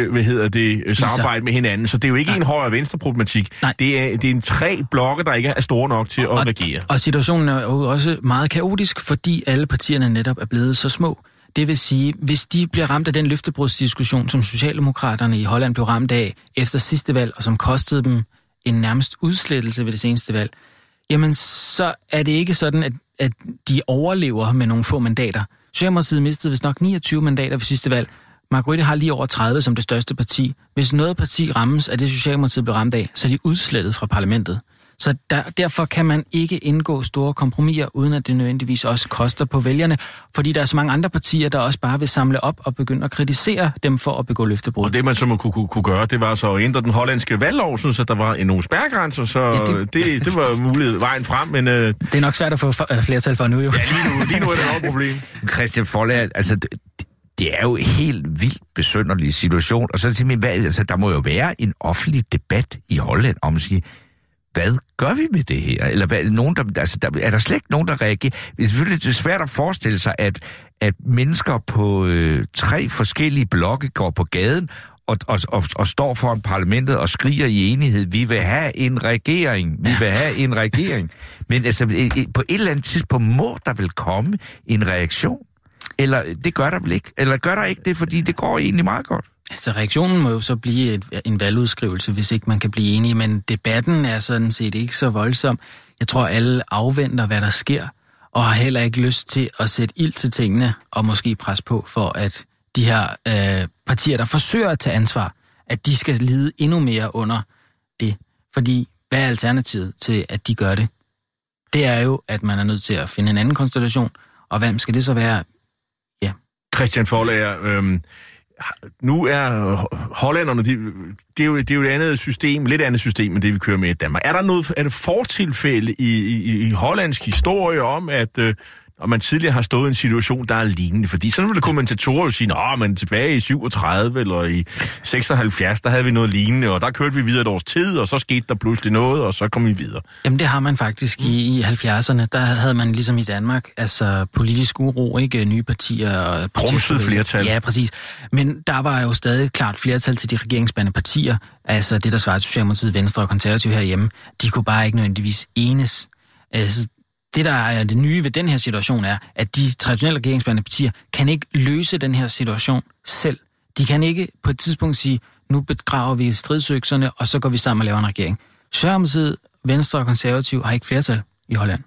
samarbejde med hinanden. Så det er jo ikke en højre-venstre-problematik. Det er en tre blokke, der ikke er store nok til at regere. Og situationen er jo også meget kaotisk, fordi alle partierne netop er blevet så små. Det vil sige, hvis de bliver ramt af den løftebrudsdiskussion, som Socialdemokraterne i Holland blev ramt af efter sidste valg, og som kostede dem en nærmest udslettelse ved det seneste valg, jamen så er det ikke sådan, at de overlever med nogle få mandater. Socialdemokratiet mistede vist nok 29 mandater ved sidste valg. Mark Rutte har lige over 30 som det største parti. Hvis noget parti rammes af det, Socialdemokratiet blev ramt af, så er de udslettet fra parlamentet. Så derfor kan man ikke indgå store kompromiser, uden at det nødvendigvis også koster på vælgerne, fordi der er så mange andre partier, der også bare vil samle op og begynde at kritisere dem for at begå løftebrud. Og det, man så må kunne gøre, det var så at ændre den hollandske valglov, så der var nogle spærregrænser, så det var muligt vejen frem, men... Det er nok svært at få flertal for nu, jo. Ja, lige nu er det et problem. Christian Foldager, altså... Det er jo en helt vildt besynderlig situation, og så siger der må jo være en offentlig debat i Holland om at sige, hvad gør vi med det her? Eller er der slet ikke nogen, der reagerer? Det er selvfølgelig svært at forestille sig, at mennesker på 3 forskellige blokke går på gaden og står foran parlamentet og skriger i enighed, vi vil have en regering, vi vil have en regering. Men altså, på et eller andet tidspunkt må der vel komme en reaktion? Eller det gør der vel ikke? Eller gør der ikke det, fordi det går egentlig meget godt? Altså reaktionen må jo så blive en valgudskrivelse, hvis ikke man kan blive enige, men debatten er sådan set ikke så voldsom. Jeg tror, alle afventer, hvad der sker, og har heller ikke lyst til at sætte ild til tingene, og måske presse på for, at de her partier, der forsøger at tage ansvar, at de skal lide endnu mere under det. Fordi hvad er alternativet til, at de gør det? Det er jo, at man er nødt til at finde en anden konstellation, og hvem skal det så være? Ja. Christian Foldager, nu er hollænderne, det er jo et andet system, lidt andet system end det, vi kører med i Danmark. Er det fortilfælde i hollandsk historie om, at og man tidligere har stået i en situation, der er lignende? Fordi sådan ville kommentatorer jo sige, men tilbage i 37 eller i 76, der havde vi noget lignende, og der kørte vi videre et års tid, og så skete der pludselig noget, og så kom vi videre. Jamen det har man faktisk i 70'erne. Der havde man ligesom i Danmark, altså politisk uro, ikke nye partier og grumset flertal. Ja, præcis. Men der var jo stadig klart flertal til de regeringsbærende partier, altså det, der svarede Socialdemokratiet, Venstre og Konservative herhjemme. De kunne bare ikke nødvendigvis enes. Altså, det, der er det nye ved den her situation, er, at de traditionelle regeringsbærende partier kan ikke løse den her situation selv. De kan ikke på et tidspunkt sige, nu begraver vi stridsøkserne, og så går vi sammen og laver en regering. Socialdemokratiet, Venstre og Konservative har ikke flertal i Holland.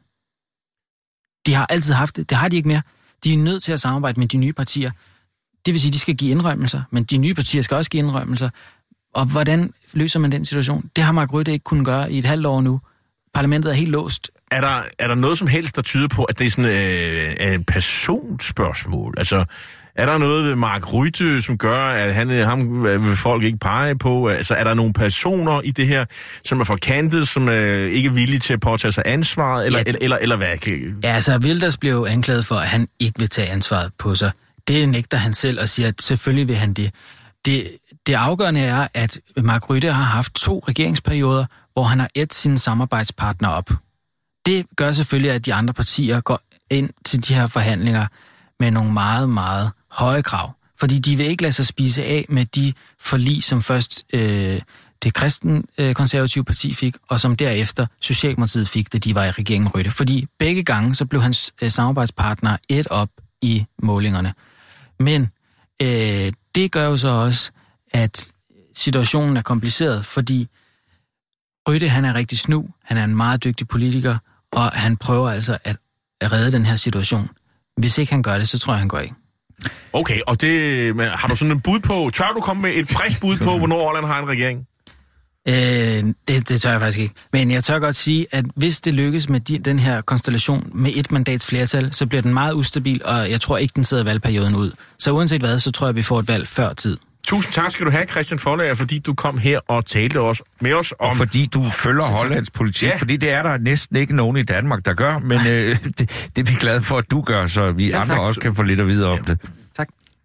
De har altid haft det. Det har de ikke mere. De er nødt til at samarbejde med de nye partier. Det vil sige, at de skal give indrømmelser, men de nye partier skal også give indrømmelser. Og hvordan løser man den situation? Det har Mark Rutte ikke kunnet gøre i et halvt år nu. Parlamentet er helt låst. Er der noget som helst, der tyder på, at det er sådan et personspørgsmål? Altså, er der noget ved Mark Rutte, som gør, at ham vil folk ikke pege på? Altså, er der nogle personer i det her, som er forkantet, som ikke er villige til at påtage sig ansvaret? Eller hvad? Ja, altså, Wilders blev jo anklaget for, at han ikke vil tage ansvaret på sig. Det nægter han selv og siger, at selvfølgelig vil han det. Det afgørende er, at Mark Rutte har haft 2 regeringsperioder, hvor han har ædt sine samarbejdspartnere op. Det gør selvfølgelig, at de andre partier går ind til de her forhandlinger med nogle meget, meget høje krav. Fordi de vil ikke lade sig spise af med de forlig, som først det kristen-konservative parti fik, og som derefter Socialdemokratiet fik, da de var i regeringen Rutte. Fordi begge gange, så blev hans samarbejdspartnere ædt op i målingerne. Men det gør jo så også, at situationen er kompliceret, fordi Rutte, han er rigtig snu, han er en meget dygtig politiker, og han prøver altså at redde den her situation. Hvis ikke han gør det, så tror jeg, han går ikke. Okay, og har du sådan en bud på, tør du komme med et frisk bud på, hvornår Holland har en regering? Det tør jeg faktisk ikke. Men jeg tør godt sige, at hvis det lykkes med den her konstellation med et mandats flertal, så bliver den meget ustabil, og jeg tror ikke, den sidder valgperioden ud. Så uanset hvad, så tror jeg, vi får et valg før tid. Tusind tak skal du have, Christian Forlager, fordi du kom her og talte med os om... Og fordi du følger Hollands politik, fordi det er der næsten ikke nogen i Danmark, der gør, men det er vi glade for, at du gør, så vi andre også kan få lidt at vide om det. Tak.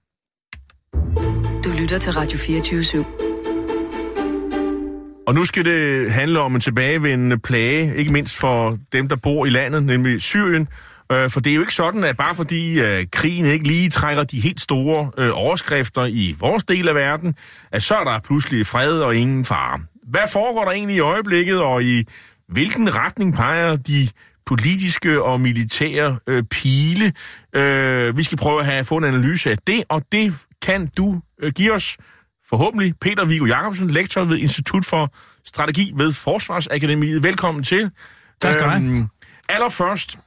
Du lytter til Radio 24/7. Og nu skal det handle om en tilbagevendende plage, ikke mindst for dem, der bor i landet, nemlig Syrien. For det er jo ikke sådan, at bare fordi krigen ikke lige trækker de helt store overskrifter i vores del af verden, at så er der pludselig fred og ingen fare. Hvad foregår der egentlig i øjeblikket, og i hvilken retning peger de politiske og militære pile? Vi skal prøve at få en analyse af det, og det kan du give os forhåbentlig. Peter Viggo Jacobsen, lektor ved Institut for Strategi ved Forsvarsakademiet. Velkommen til. Tak skal du have. Allerførst,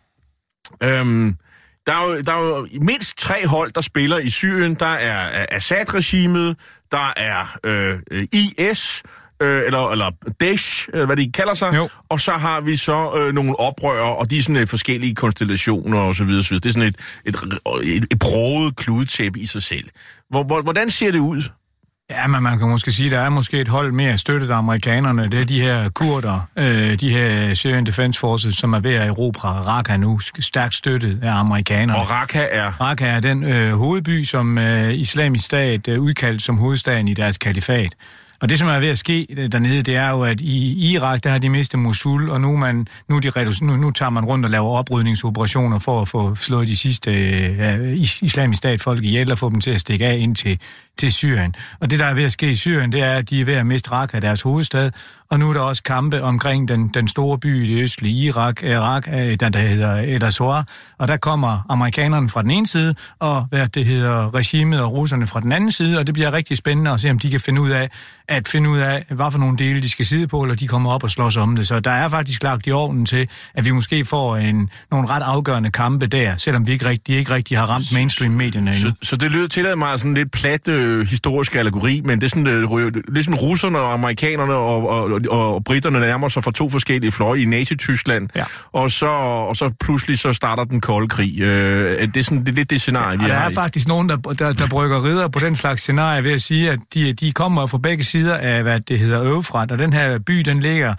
der er jo mindst 3 hold, der spiller i Syrien. Der er Assad-regimet, der er IS, eller Daesh, hvad de kalder sig. Jo. Og så har vi så nogle oprørere, og de er sådan forskellige konstellationer og så videre. Det er sådan et broget kludetæppe i sig selv. Hvordan ser det ud? Ja, men man kan måske sige, at der er måske et hold mere støttet af amerikanerne. Det er de her kurder, de her Syrian Defense Forces, som er ved at erobre Raqqa nu, stærkt støttet af amerikanerne. Og Raqqa er den hovedby, som Islamisk Stat udkaldt som hovedstaden i deres kalifat. Og det, som er ved at ske dernede, det er jo, at i Irak, der har de mistet Mosul, og nu tager man rundt og laver oprydningsoperationer for at få slået de sidste Islamisk Stat-folk ihjel og få dem til at stikke af ind til Syrien. Og det, der er ved at ske i Syrien, det er, at de er ved at miste Raqqa, deres hovedstad, og nu er der også kampe omkring den store by i det østlige Irak, der hedder El Azor, og der kommer amerikanerne fra den ene side, og regimet og russerne fra den anden side, og det bliver rigtig spændende at se, om de kan finde ud af, hvad for nogle dele de skal sidde på, eller de kommer op og slås om det. Så der er faktisk lagt i ovnen til, at vi måske får nogle ret afgørende kampe der, selvom de ikke rigtig har ramt mainstream-medierne endnu. Så det lyder til mig sådan lidt plat historisk allegori, men det er sådan ligesom russerne og amerikanerne og britterne nærmer sig fra 2 forskellige fløje i Nazi-Tyskland, ja. og så pludselig så starter den kolde krig. Det er lidt det scenarie, vi har. Der er faktisk nogen, der brygger ridder på den slags scenarie ved at sige, at de kommer fra begge sider af, hvad det hedder, Eufrat, og den her by, den ligger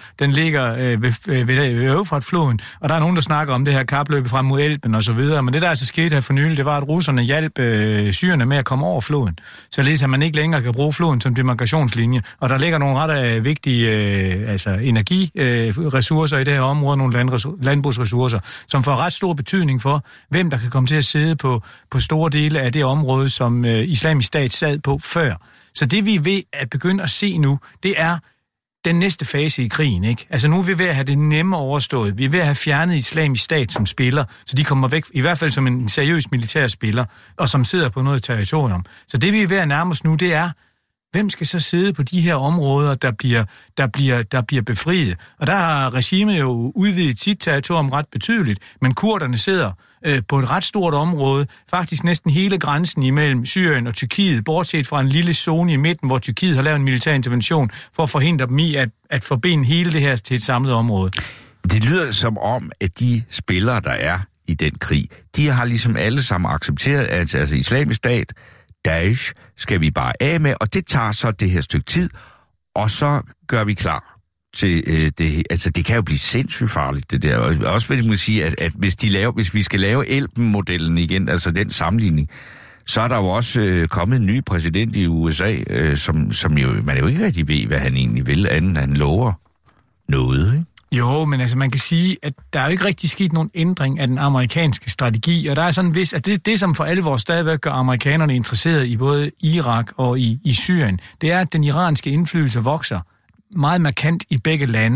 ved Eufrat-floden, og der er nogen, der snakker om det her kapløb frem mod Elben og så videre, men det der altså skete her for nylig, det var, at russerne hjalp syrerne med at komme over floden, således at man ikke længere kan bruge floden som demarkationslinje, og der ligger nogle ret vigtige energiressourcer i det her område, nogle landbrugsressourcer, som får ret stor betydning for, hvem der kan komme til at sidde på store dele af det område, som Islamisk Stat sad på før. Så det vi er ved at begynde at se nu, det er den næste fase i krigen, ikke? Altså nu er vi ved at have det nemme overstået. Vi er ved at have fjernet Islamisk Stat som spiller, så de kommer væk, i hvert fald som en seriøs militær spiller, og som sidder på noget territorium. Så det vi er ved at nærme os nu, det er, hvem skal så sidde på de her områder, der bliver befriet? Og der har regimet jo udvidet sit territorium ret betydeligt, men kurderne sidder på et ret stort område, faktisk næsten hele grænsen imellem Syrien og Tyrkiet, bortset fra en lille zone i midten, hvor Tyrkiet har lavet en militær intervention for at forhindre dem i at forbinde hele det her til et samlet område. Det lyder som om, at de spillere, der er i den krig, de har ligesom alle sammen accepteret, at altså Islamisk Stat, Daesh, skal vi bare af med, og det tager så det her stykke tid, og så gør vi klar til det. Altså, det kan jo blive sindssygt farligt, det der. Og også vil jeg sige, at hvis vi skal lave Elben-modellen igen, altså den sammenligning, så er der jo også kommet en ny præsident i USA, som jo, man jo ikke rigtig ved, hvad han egentlig vil, anden han lover noget, ikke? Jo, men altså man kan sige, at der er jo ikke rigtig sket nogen ændring af den amerikanske strategi, og der er sådan vis, at det som for alvor stadigvæk gør amerikanerne interesseret i både Irak og i Syrien, det er, at den iranske indflydelse vokser meget markant i begge lande.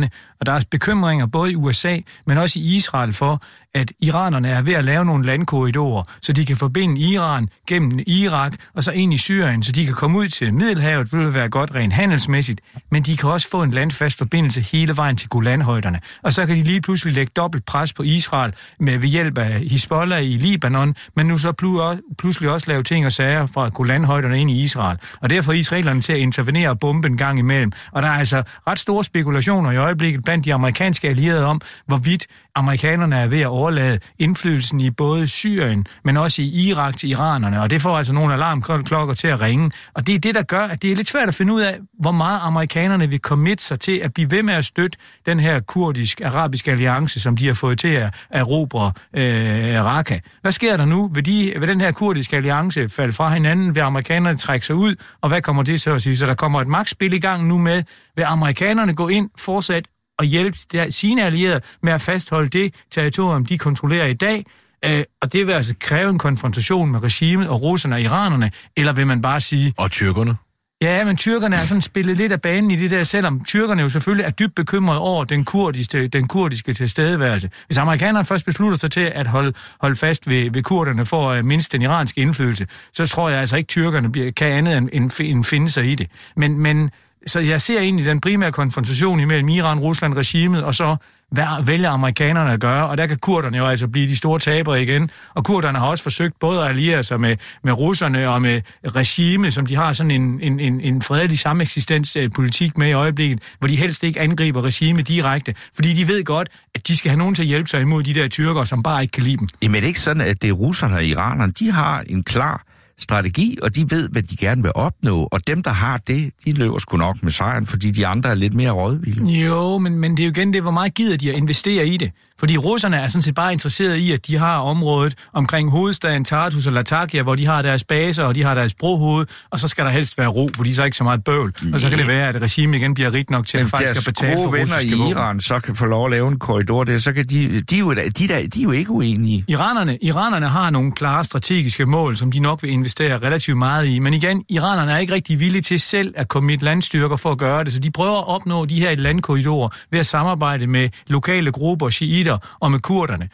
Og der er bekymringer både i USA, men også i Israel for, at iranerne er ved at lave nogle landkorridorer, så de kan forbinde Iran gennem Irak og så ind i Syrien, så de kan komme ud til Middelhavet, det vil være godt rent handelsmæssigt, men de kan også få en landfast forbindelse hele vejen til Golanhøjderne. Og så kan de lige pludselig lægge dobbelt pres på Israel ved hjælp af Hizbollah i Libanon, men nu så pludselig også lave ting og sager fra Golanhøjderne ind i Israel. Og derfor er israelerne til at intervenere og bombe en gang imellem. Og der er altså ret store spekulationer i øjeblikket blandt de amerikanske allierede om, hvorvidt amerikanerne er ved at overlade indflydelsen i både Syrien, men også i Irak til iranerne, og det får altså nogle alarmklokker til at ringe. Og det er det, der gør, at det er lidt svært at finde ud af, hvor meget amerikanerne vil committe sig til at blive ved med at støtte den her kurdisk-arabiske alliance, som de har fået til at erobre Raqqa. Hvad sker der nu? Vil den her kurdiske alliance falde fra hinanden? Vil amerikanerne trække sig ud? Og hvad kommer det til at sige? Så der kommer et magtspil i gang nu med, vil amerikanerne gå ind fortsat og hjælpe sine allierede med at fastholde det territorium, de kontrollerer i dag, og det vil altså kræve en konfrontation med regimet og russerne og iranerne, eller vil man bare sige... Og tyrkerne? Ja, men tyrkerne er sådan spillet lidt af banen i det der, selvom tyrkerne jo selvfølgelig er dybt bekymrede over den kurdiske tilstedeværelse. Hvis amerikanerne først beslutter sig til at holde fast ved kurderne for at mindske den iranske indflydelse, så tror jeg altså ikke, tyrkerne kan andet end finde sig i det. Men så jeg ser egentlig den primære konfrontation imellem Iran, Rusland, regimet, og så hvad vælger amerikanerne at gøre, og der kan kurderne jo altså blive de store tabere igen. Og kurderne har også forsøgt både at alliere sig med russerne og med regime, som de har sådan en fredelig sameksistenspolitik med i øjeblikket, hvor de helst ikke angriber regime direkte, fordi de ved godt, at de skal have nogen til at hjælpe sig imod de der tyrkere, som bare ikke kan lide dem. Jamen er det ikke sådan, at det er russerne og iranerne, de har en klar strategi, og de ved, hvad de gerne vil opnå, og dem, der har det, de løber sgu nok med sejren, fordi de andre er lidt mere rådvilde. Jo, men det er jo igen det, hvor meget gider de at investere i det. Fordi russerne er sådan set bare interesseret i, at de har området omkring hovedstaden Tartus og Latakia, hvor de har deres baser, og de har deres brohoved, og så skal der helst være ro, fordi så er ikke så meget bøvl. Og så kan det være, at regimet igen bliver rigt nok til at faktisk at betale for russiske våben. I Iran så kan få lov at lave en korridor der, så kan de er jo ikke uenige. Iranerne har nogle klare strategiske mål, som de nok vil investere relativt meget i, men igen, iranerne er ikke rigtig villige til selv at komme med et landstyrker for at gøre det, så de prøver at opnå de her landkorridorer ved at samarbejde med lokale grupper, shiitter og med kurderne.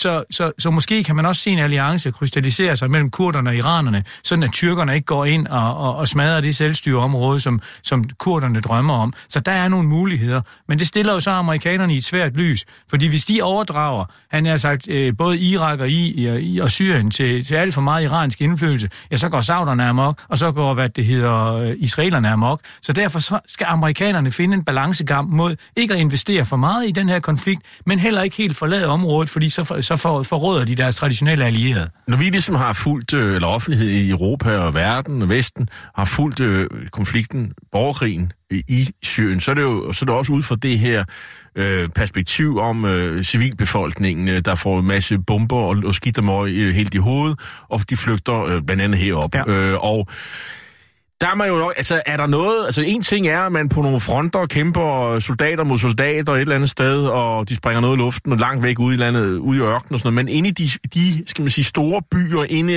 Så måske kan man også se en alliance krystallisere sig mellem kurderne og iranerne, sådan at tyrkerne ikke går ind og smadrer det selvstyreområde, som kurderne drømmer om. Så der er nogle muligheder, men det stiller jo så amerikanerne i et svært lys, fordi hvis de overdrager, han har sagt, både Irak og Syrien til alt for meget iransk indflydelse, ja, så går sauderne amok, og så går, israelerne amok. Så derfor skal amerikanerne finde en balancegang mod ikke at investere for meget i den her konflikt, men heller ikke helt forlade området, fordi så forråder de deres traditionelle allierede. Når vi ligesom har fulgt, eller offentlighed i Europa og verden og Vesten, har fulgt konflikten, borgerkrigen i Syrien, så er det også ud fra det her perspektiv om civilbefolkningen, der får en masse bomber og skidtermøg helt i hovedet, og de flygter blandt andet herop. Ja. Og der er man jo nok, altså er der noget, altså en ting er, at man på nogle fronter kæmper soldater mod soldater et eller andet sted, og de springer noget i luften og langt væk ude i landet, ude i ørkenen og sådan noget, men inde i de skal man sige, store byer inde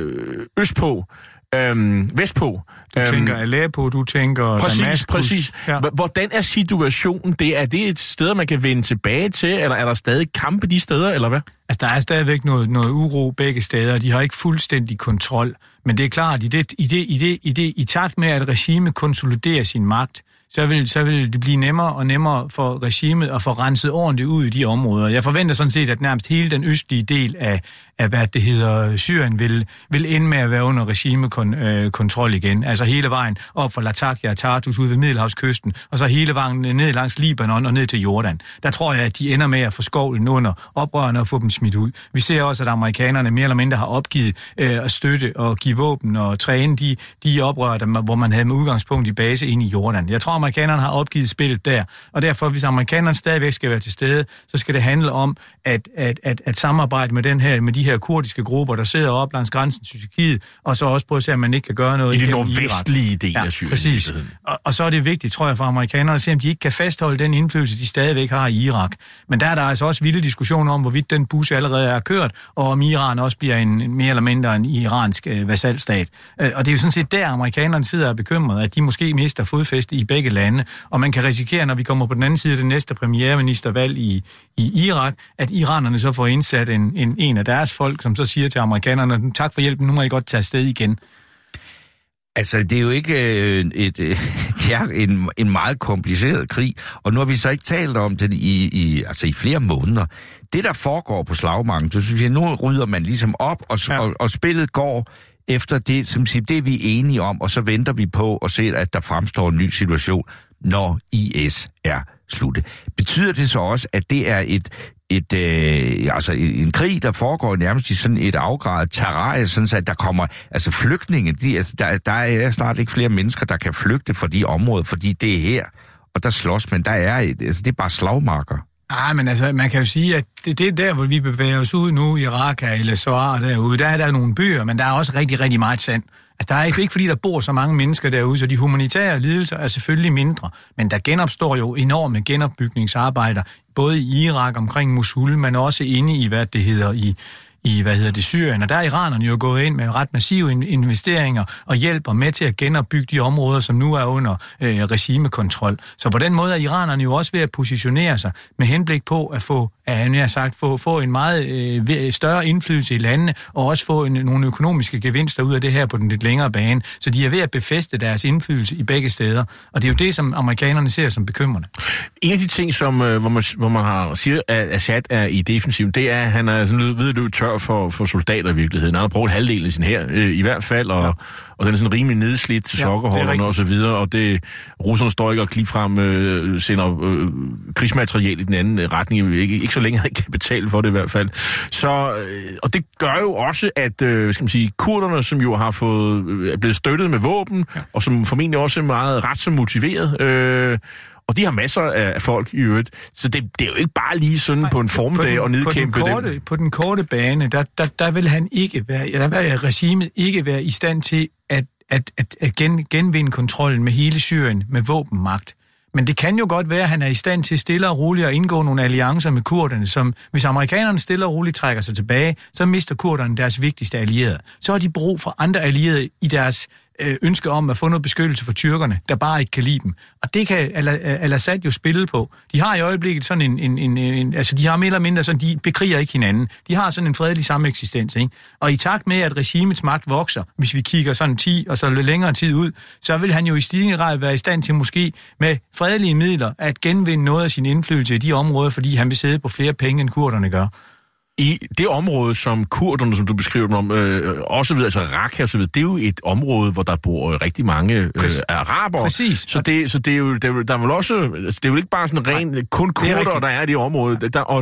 østpå, vestpå. Du tænker Aleppo, du tænker Damaskus. Præcis. Ja. Hvordan er situationen? Er det et sted, man kan vende tilbage til, eller er der stadig kampe de steder, eller hvad? Altså, der er stadigvæk noget uro begge steder, de har ikke fuldstændig kontrol. Men det er klart, i takt med, at regimet konsoliderer sin magt, så vil det blive nemmere og nemmere for regimet at få renset ordentligt ud i de områder. Jeg forventer sådan set, at nærmest hele den østlige del af Syrien vil ende med at være under regimekontrol igen. Altså hele vejen op fra Latakia og Tartus ud ved Middelhavskysten, og så hele vejen ned langs Libanon og ned til Jordan. Der tror jeg, at de ender med at få skovlen under oprørerne og få dem smidt ud. Vi ser også, at amerikanerne mere eller mindre har opgivet at støtte og give våben og træne de oprørere, hvor man havde med udgangspunkt i base inde i Jordan. Jeg tror, amerikanerne har opgivet spillet der, og derfor, hvis amerikanerne stadigvæk skal være til stede, så skal det handle om at samarbejde med de her kurdiske grupper, der sidder op langs grænsen til Tyrkiet, og så også prøve at se, at man ikke kan gøre noget i det nordvestlige del af Syrien. Præcis. Og så er det vigtigt, tror jeg, for amerikanerne at se, om de ikke kan fastholde den indflydelse, de stadigvæk har i Irak. Men der er der altså også vilde diskussioner om, hvorvidt den bus allerede er kørt, og om Iran også bliver en mere eller mindre en iransk vasalstat. Og det er jo sådan set der, amerikanerne sidder og er bekymrede, at de måske mister fodfæste i begge begge lande. Og man kan risikere, når vi kommer på den anden side af det næste premierministervalg i Irak, at iranerne så får indsat en af deres folk, som så siger til amerikanerne, tak for hjælpen, nu må I godt tage afsted igen. Altså, det er jo ikke det er en meget kompliceret krig, og nu har vi så ikke talt om det i flere måneder. Det, der foregår på slagmarken, så synes jeg, nu rydder man ligesom op, og spillet går efter det, som siger, det er vi enige om, og så venter vi på at se, at der fremstår en ny situation, når IS er sluttet. Betyder det så også, at det er en krig, der foregår nærmest i sådan et afgradet terrarie, sådan at der kommer flygtninge, der er snart ikke flere mennesker, der kan flygte fra de områder, fordi det er her, og der slås, men der er det er bare slagmarker. Men altså, man kan jo sige, at det er der, hvor vi bevæger os ud nu i Raqqa eller Soar derude, der er der nogle byer, men der er også rigtig, rigtig meget sand. Altså, der er ikke fordi, der bor så mange mennesker derude, så de humanitære lidelser er selvfølgelig mindre. Men der genopstår jo enorme genopbygningsarbejder, både i Irak omkring Mosul, men også inde i, Syrien. Og der er iranerne jo gået ind med ret massive investeringer og hjælper med til at genopbygge de områder, som nu er under regimekontrol. Så på den måde er iranerne jo også ved at positionere sig med henblik på at få en meget større indflydelse i landene, og også få nogle økonomiske gevinster ud af det her på den lidt længere bane. Så de er ved at befæste deres indflydelse i begge steder. Og det er jo det, som amerikanerne ser som bekymrende. En af de ting, hvor man har siger, at Assad er i defensiven, det er, at han er sådan ved tør for soldater i virkeligheden. Han har brugt halvdelen af sin her, i hvert fald, og den er sådan rimelig nedslidt til sokkerholderne og så videre, og det russerne står ikke og ligefrem sender krigsmateriel i den anden retning, ikke så længe han kan betale for det i hvert fald. Så, og det gør jo også, at kurderne, som jo har er blevet støttet med våben, og som formentlig også er meget ret så motiveret, og de har masser af folk i øvrigt. Så det er jo ikke bare lige sådan på en formiddag og nedkæmpe dem. På den korte bane, der vil han ikke regimet ikke være i stand til at genvinde kontrollen med hele Syrien med våbenmagt. Men det kan jo godt være, at han er i stand til stille og roligt at indgå nogle alliancer med kurderne, som hvis amerikanerne stille og roligt trækker sig tilbage, så mister kurderne deres vigtigste allierede. Så har de brug for andre allierede i deres ønske om at få noget beskyttelse for tyrkerne, der bare ikke kan lide dem. Og det kan al-Assad jo spille på. De har i øjeblikket sådan altså de har mere eller mindre sådan, de bekriger ikke hinanden. De har sådan en fredelig sameksistens, ikke? Og i takt med, at regimets magt vokser, hvis vi kigger sådan 10 og så længere tid ud, så vil han jo i stigende grad være i stand til måske med fredelige midler at genvinde noget af sin indflydelse i de områder, fordi han vil sidde på flere penge, end kurderne gør. I det område, som kurderne, som du beskriver dem om, også ved, altså Raqqa og så videre, det er jo et område, hvor der bor rigtig mange arabere. Præcis. Så det er jo, der er vel også, altså, det er jo ikke bare sådan rent kun kurder, der er i det område, og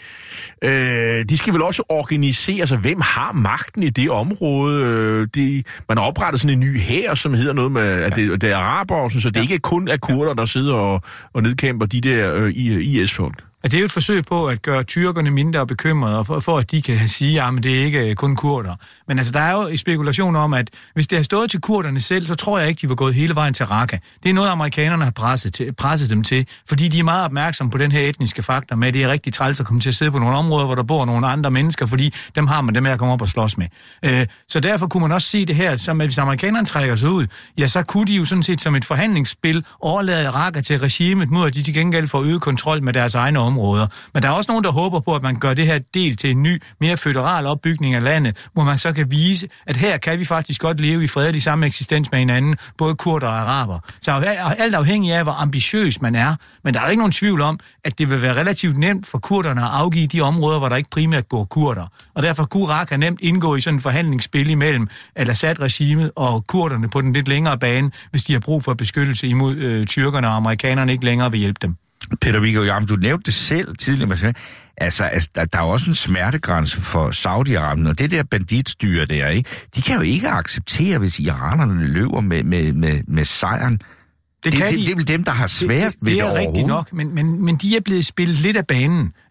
de skal vel også organisere sig. Hvem har magten i det område? Man har oprettet sådan en ny hær, som hedder noget med, at det er arabere, så det ikke kun er kurder, der sidder og nedkæmper de der IS-folk. Det er jo et forsøg på at gøre tyrkerne mindre bekymrede, og for at de kan sige, at det er ikke kun kurder. Men altså, der er jo spekulationer om, at hvis det har stået til kurderne selv, så tror jeg ikke, de var gået hele vejen til Raqqa. Det er noget, amerikanerne har presset dem til, fordi de er meget opmærksomme på den her etniske faktor med, at det er rigtig træls at komme til at sidde på nogle områder, hvor der bor nogle andre mennesker, fordi dem har man dem med at komme op og slås med. Så derfor kunne man også se det her, som at hvis amerikanerne trækker sig ud, ja, så kunne de jo sådan set som et forhandlingsspil overlade Raqqa til regimet, mod at de til gengæld får øget kontrol med deres egne områder. Men der er også nogen, der håber på, at man gør det her del til en ny, mere føderal opbygning af landet, hvor man så kan vise, at her kan vi faktisk godt leve i fredelig samme eksistens med hinanden, både kurder og araber. Så alt afhængig af, hvor ambitiøs man er, men der er ikke nogen tvivl om, at det vil være relativt nemt for kurderne at afgive de områder, hvor der ikke primært bor kurder. Og derfor kunne Raqqa nemt indgå i sådan et forhandlingsspil imellem al-Assad-regimet og kurderne på den lidt længere bane, hvis de har brug for beskyttelse imod tyrkerne og amerikanerne ikke længere vil hjælpe dem. Peter Viggo Jam, du nævnte det selv tidligere. Altså, der er også en smertegrænse for Saudi-Arabien, og det der banditstyre der, ikke? De kan jo ikke acceptere, hvis iranerne løber med sejren. Det er vel dem, der har sværest ved det overhovedet. Det er rigtigt nok, men de er blevet spillet lidt af banen.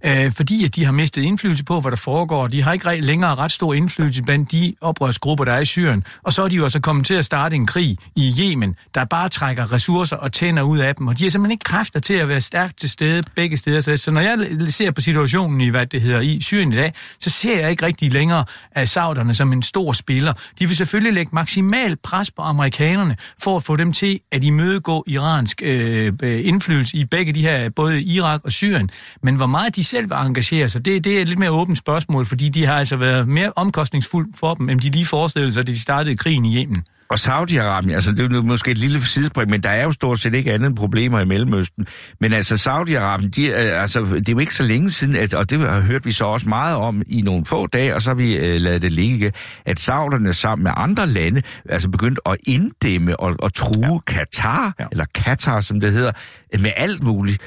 fordi at de har mistet indflydelse på, hvad der foregår. De har ikke længere ret stor indflydelse blandt de oprørsgrupper, der er i Syrien. Og så er de jo altså kommet til at starte en krig i Yemen, der bare trækker ressourcer og tænder ud af dem. Og de har simpelthen ikke kræfter til at være stærkt til stede begge steder. Så når jeg ser på situationen i Syrien i dag, så ser jeg ikke rigtig længere af sauderne som en stor spiller. De vil selvfølgelig lægge maksimal pres på amerikanerne for at få dem til at imødegå iransk indflydelse i begge de her, både Irak og Syrien. Men hvor meget de selv vil engagere sig, det er et lidt mere åbent spørgsmål, fordi de har altså været mere omkostningsfuldt for dem, end de lige forestillede sig, da de startede krigen i Yemen. Og Saudi-Arabien, altså det er måske et lille sidespring, men der er jo stort set ikke andet end problemer i Mellemøsten. Men altså Saudi-Arabien, det er jo ikke så længe siden, og det har hørt vi så også meget om i nogle få dage, og så har vi ladet det ligge, at sauderne sammen med andre lande altså begyndt at inddæmme og true Katar, eller Katar som det hedder, med alt muligt.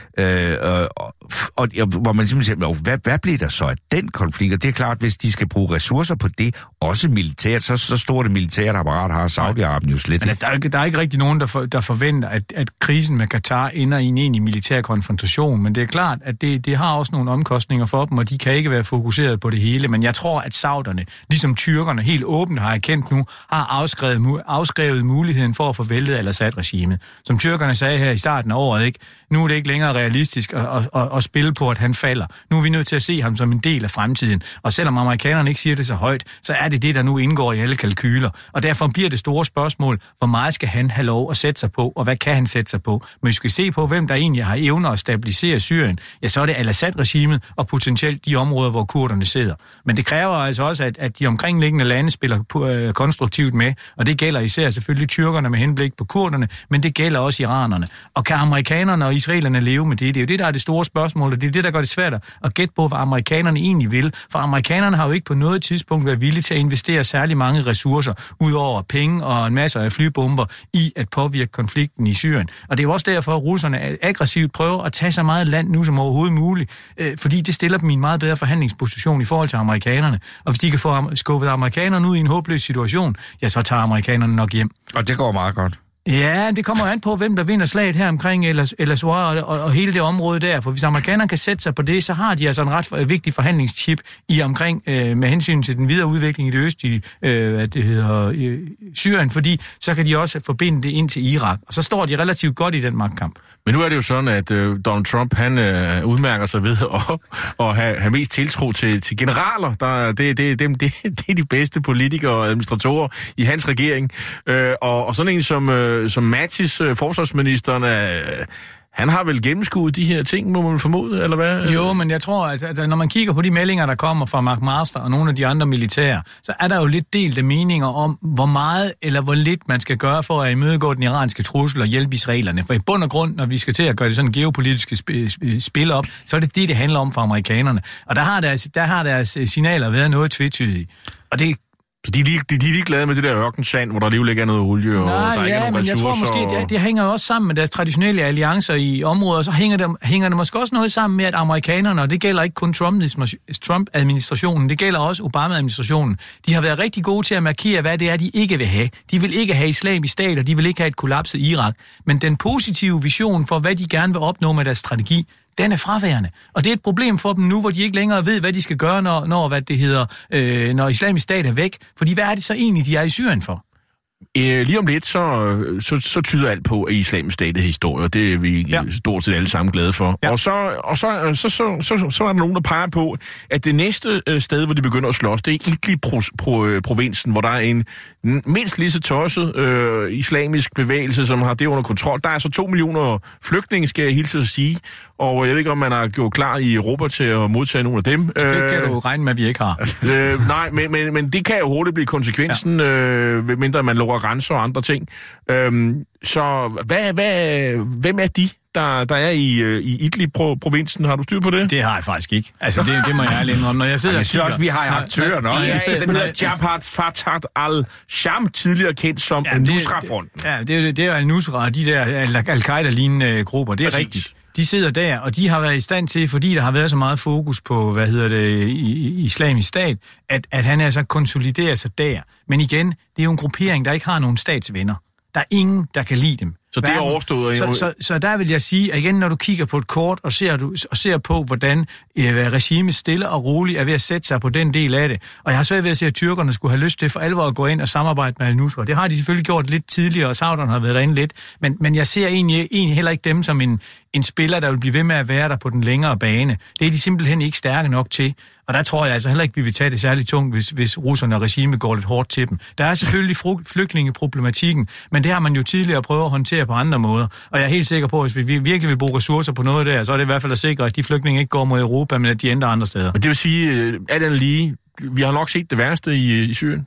Og hvor man simpelthen siger, hvad bliver der så af den konflikt? Og det er klart, hvis de skal bruge ressourcer på det, også militært, så stort et militært apparat har Saudi-Arabien jo slet. Men der er ikke rigtig nogen, der forventer, at krisen med Katar ender i en egentlig militær konfrontation, men det er klart, at det har også nogle omkostninger for dem, og de kan ikke være fokuseret på det hele. Men jeg tror, at sauderne, ligesom tyrkerne, helt åbent har erkendt nu, har afskrevet muligheden for at få væltet al-Assad-regimet. Som tyrkerne sagde her i starten af året, ikke? Nu er det ikke længere realistisk at spille på, at han falder. Nu er vi nødt til at se ham som en del af fremtiden. Og selvom amerikanerne ikke siger det så højt, så er det, der nu indgår i alle kalkyler. Og derfor bliver det store spørgsmål, hvor meget skal han have lov at sætte sig på, og hvad kan han sætte sig på? Men hvis vi skal se på, hvem der egentlig har evner at stabilisere Syrien, ja, så er det al-Assad-regimet og potentielt de områder, hvor kurderne sidder. Men det kræver altså også, at de omkringliggende lande spiller konstruktivt med, og det gælder især selvfølgelig tyrkerne med henblik på kurderne, men det gælder også iranerne. Og kan amerikanerne og israelerne leve med det? Det er jo det, der er det store spørgsmål, og det er det, der gør det svært at gætte på, hvad amerikanerne egentlig vil. For amerikanerne har jo ikke på noget tidspunkt været villige til at investere særlig mange ressourcer, ud over penge og en masse af flybomber, i at påvirke konflikten i Syrien. Og det er jo også derfor, at russerne aggressivt prøver at tage så meget land nu som overhovedet muligt, fordi det stiller dem i en meget bedre forhandlingsposition i forhold til amerikanerne. Og hvis de kan få skubbet amerikanerne ud i en håbløs situation, ja, så tager amerikanerne nok hjem. Og det går meget godt. Ja, det kommer an på, hvem der vinder slaget her omkring El Aswad og hele det område der. For hvis amerikanerne kan sætte sig på det, så har de altså en ret vigtig forhandlingschip i omkring med hensyn til den videre udvikling i det østlige Syrien, fordi så kan de også forbinde det ind til Irak. Og så står de relativt godt i den magtkamp. Men nu er det jo sådan, at Donald Trump, han udmærker sig ved at have mest tiltro til generaler. Det er de bedste politikere og administratorer i hans regering. Og sådan en som Mattis, forsvarsministeren, han har vel gennemskuet de her ting, må man formode, eller hvad? Jo, men jeg tror, at når man kigger på de meldinger, der kommer fra McMaster og nogle af de andre militære, så er der jo lidt delte meninger om, hvor meget eller hvor lidt man skal gøre for at imødegå den iranske trussel og hjælpe israelerne. For i bund og grund, når vi skal til at gøre det sådan geopolitiske spil op, så er det handler om for amerikanerne. Og der har deres signaler været noget tvetydige. Og det så de er ligeglade med det der ørkensand, hvor der alligevel ikke er noget olie, og der er ikke nogen ressourcer. Jeg tror måske, det hænger også sammen med deres traditionelle alliancer i områder, og så hænger det måske også noget sammen med, at amerikanerne, og det gælder ikke kun Trump-administrationen, det gælder også Obama-administrationen, de har været rigtig gode til at markere, hvad det er, de ikke vil have. De vil ikke have islamisk stat, og de vil ikke have et kollapset Irak. Men den positive vision for, hvad de gerne vil opnå med deres strategi, den er fraværende. Og det er et problem for dem nu, hvor de ikke længere ved, hvad de skal gøre, når islamisk stat er væk. Fordi hvad er det så egentlig, de er i Syrien for? Lige om lidt, så tyder alt på, at islamisk stat er historie, og det er vi stort set alle sammen glade for. Ja. Og så er der nogen, der peger på, at det næste sted, hvor de begynder at slås, det er Idlib-provinsen, hvor der er en mindst lige så tosset islamisk bevægelse, som har det under kontrol. Der er så 2 millioner flygtninge, skal jeg hilse at sige, og jeg ved ikke, om man har gjort klar i Europa til at modtage nogle af dem. Det kan du regne med, at vi ikke har. Nej, men det kan jo hurtigt blive konsekvensen, mindre man lukker grænser og andre ting. Så hvem er de, der er i Idlib-provinsen? Har du styr på det? Det har jeg faktisk ikke. Altså, det må jeg ærlig indrømme. Når jeg sidder og siger også, vi har aktører nok. Den hedder Jabhat Fatah al-Sham, tidligere kendt som Nusra-fronten. Ja, det er al-Nusra, de der al-Qaida-lignende grupper. Det er præcis rigtigt. De sidder der, og de har været i stand til, fordi der har været så meget fokus på, islamisk stat, at han altså konsoliderer sig der. Men igen, det er jo en gruppering, der ikke har nogen statsvenner. Der er ingen, der kan lide dem. Så det er overstået? Så der vil jeg sige, at igen, når du kigger på et kort og ser på, hvordan regimet stille og roligt er ved at sætte sig på den del af det. Og jeg har svært ved at se, at tyrkerne skulle have lyst til for alvor at gå ind og samarbejde med al-Nusra. Det har de selvfølgelig gjort lidt tidligere, og sauderne har været derinde lidt. Men jeg ser egentlig heller ikke dem som en spiller, der vil blive ved med at være der på den længere bane. Det er de simpelthen ikke stærke nok til. Og der tror jeg altså heller ikke, vi vil tage det særligt tungt, hvis russerne og regimet går lidt hårdt til dem. Der er selvfølgelig flygtningeproblematikken, men det har man jo tidligere prøvet at håndtere på andre måder. Og jeg er helt sikker på, at hvis vi virkelig vil bruge ressourcer på noget der, så er det i hvert fald at sikre, at de flygtninge ikke går mod Europa, men at de ender andre steder. Og det vil sige, at vi har nok set det værste i Syrien.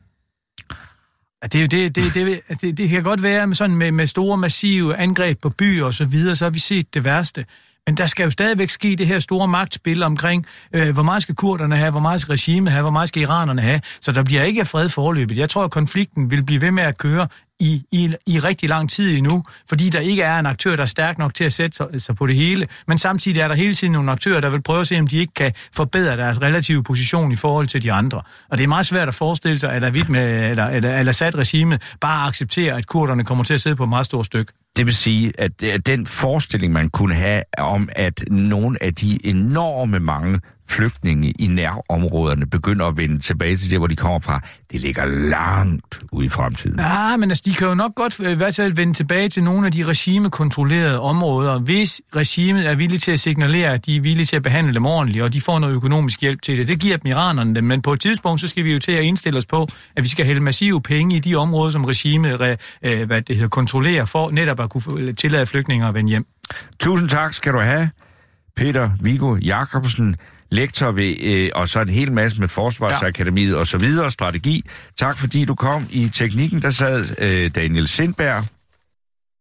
Det kan godt være med store, massive angreb på byer og så videre, så har vi set det værste. Men der skal jo stadigvæk ske det her store magtspil omkring, hvor meget skal kurderne have, hvor meget skal regimet have, hvor meget skal iranerne have. Så der bliver ikke fred forløbet. Jeg tror, at konflikten vil blive ved med at køre i rigtig lang tid endnu, fordi der ikke er en aktør, der er stærk nok til at sætte sig på det hele. Men samtidig er der hele tiden nogle aktører, der vil prøve at se, om de ikke kan forbedre deres relative position i forhold til de andre. Og det er meget svært at forestille sig, at Al-Assad-regimet bare accepterer, at kurderne kommer til at sidde på et meget stort stykke. Det vil sige, at den forestilling, man kunne have om, at nogle af de enorme mange flygtninge i nærområderne begynder at vende tilbage til det, hvor de kommer fra, det ligger langt ude i fremtiden. Ja, men altså, de kan jo nok godt i hvert fald vende tilbage til nogle af de regimekontrollerede områder, hvis regimet er villig til at signalere, at de er villige til at behandle dem ordentligt, og de får noget økonomisk hjælp til det. Det giver dem iranerne dem, men på et tidspunkt, så skal vi jo til at indstille os på, at vi skal hælde massive penge i de områder, som regimet kontrollerer, for netop at kunne tillade flygtninge at vende hjem. Tusind tak skal du have, Peter Viggo Jacobsen, lektor ved, og så en hel masse med Forsvarsakademiet og så videre, strategi. Tak fordi du kom. I teknikken, der sad Daniel Sindberg.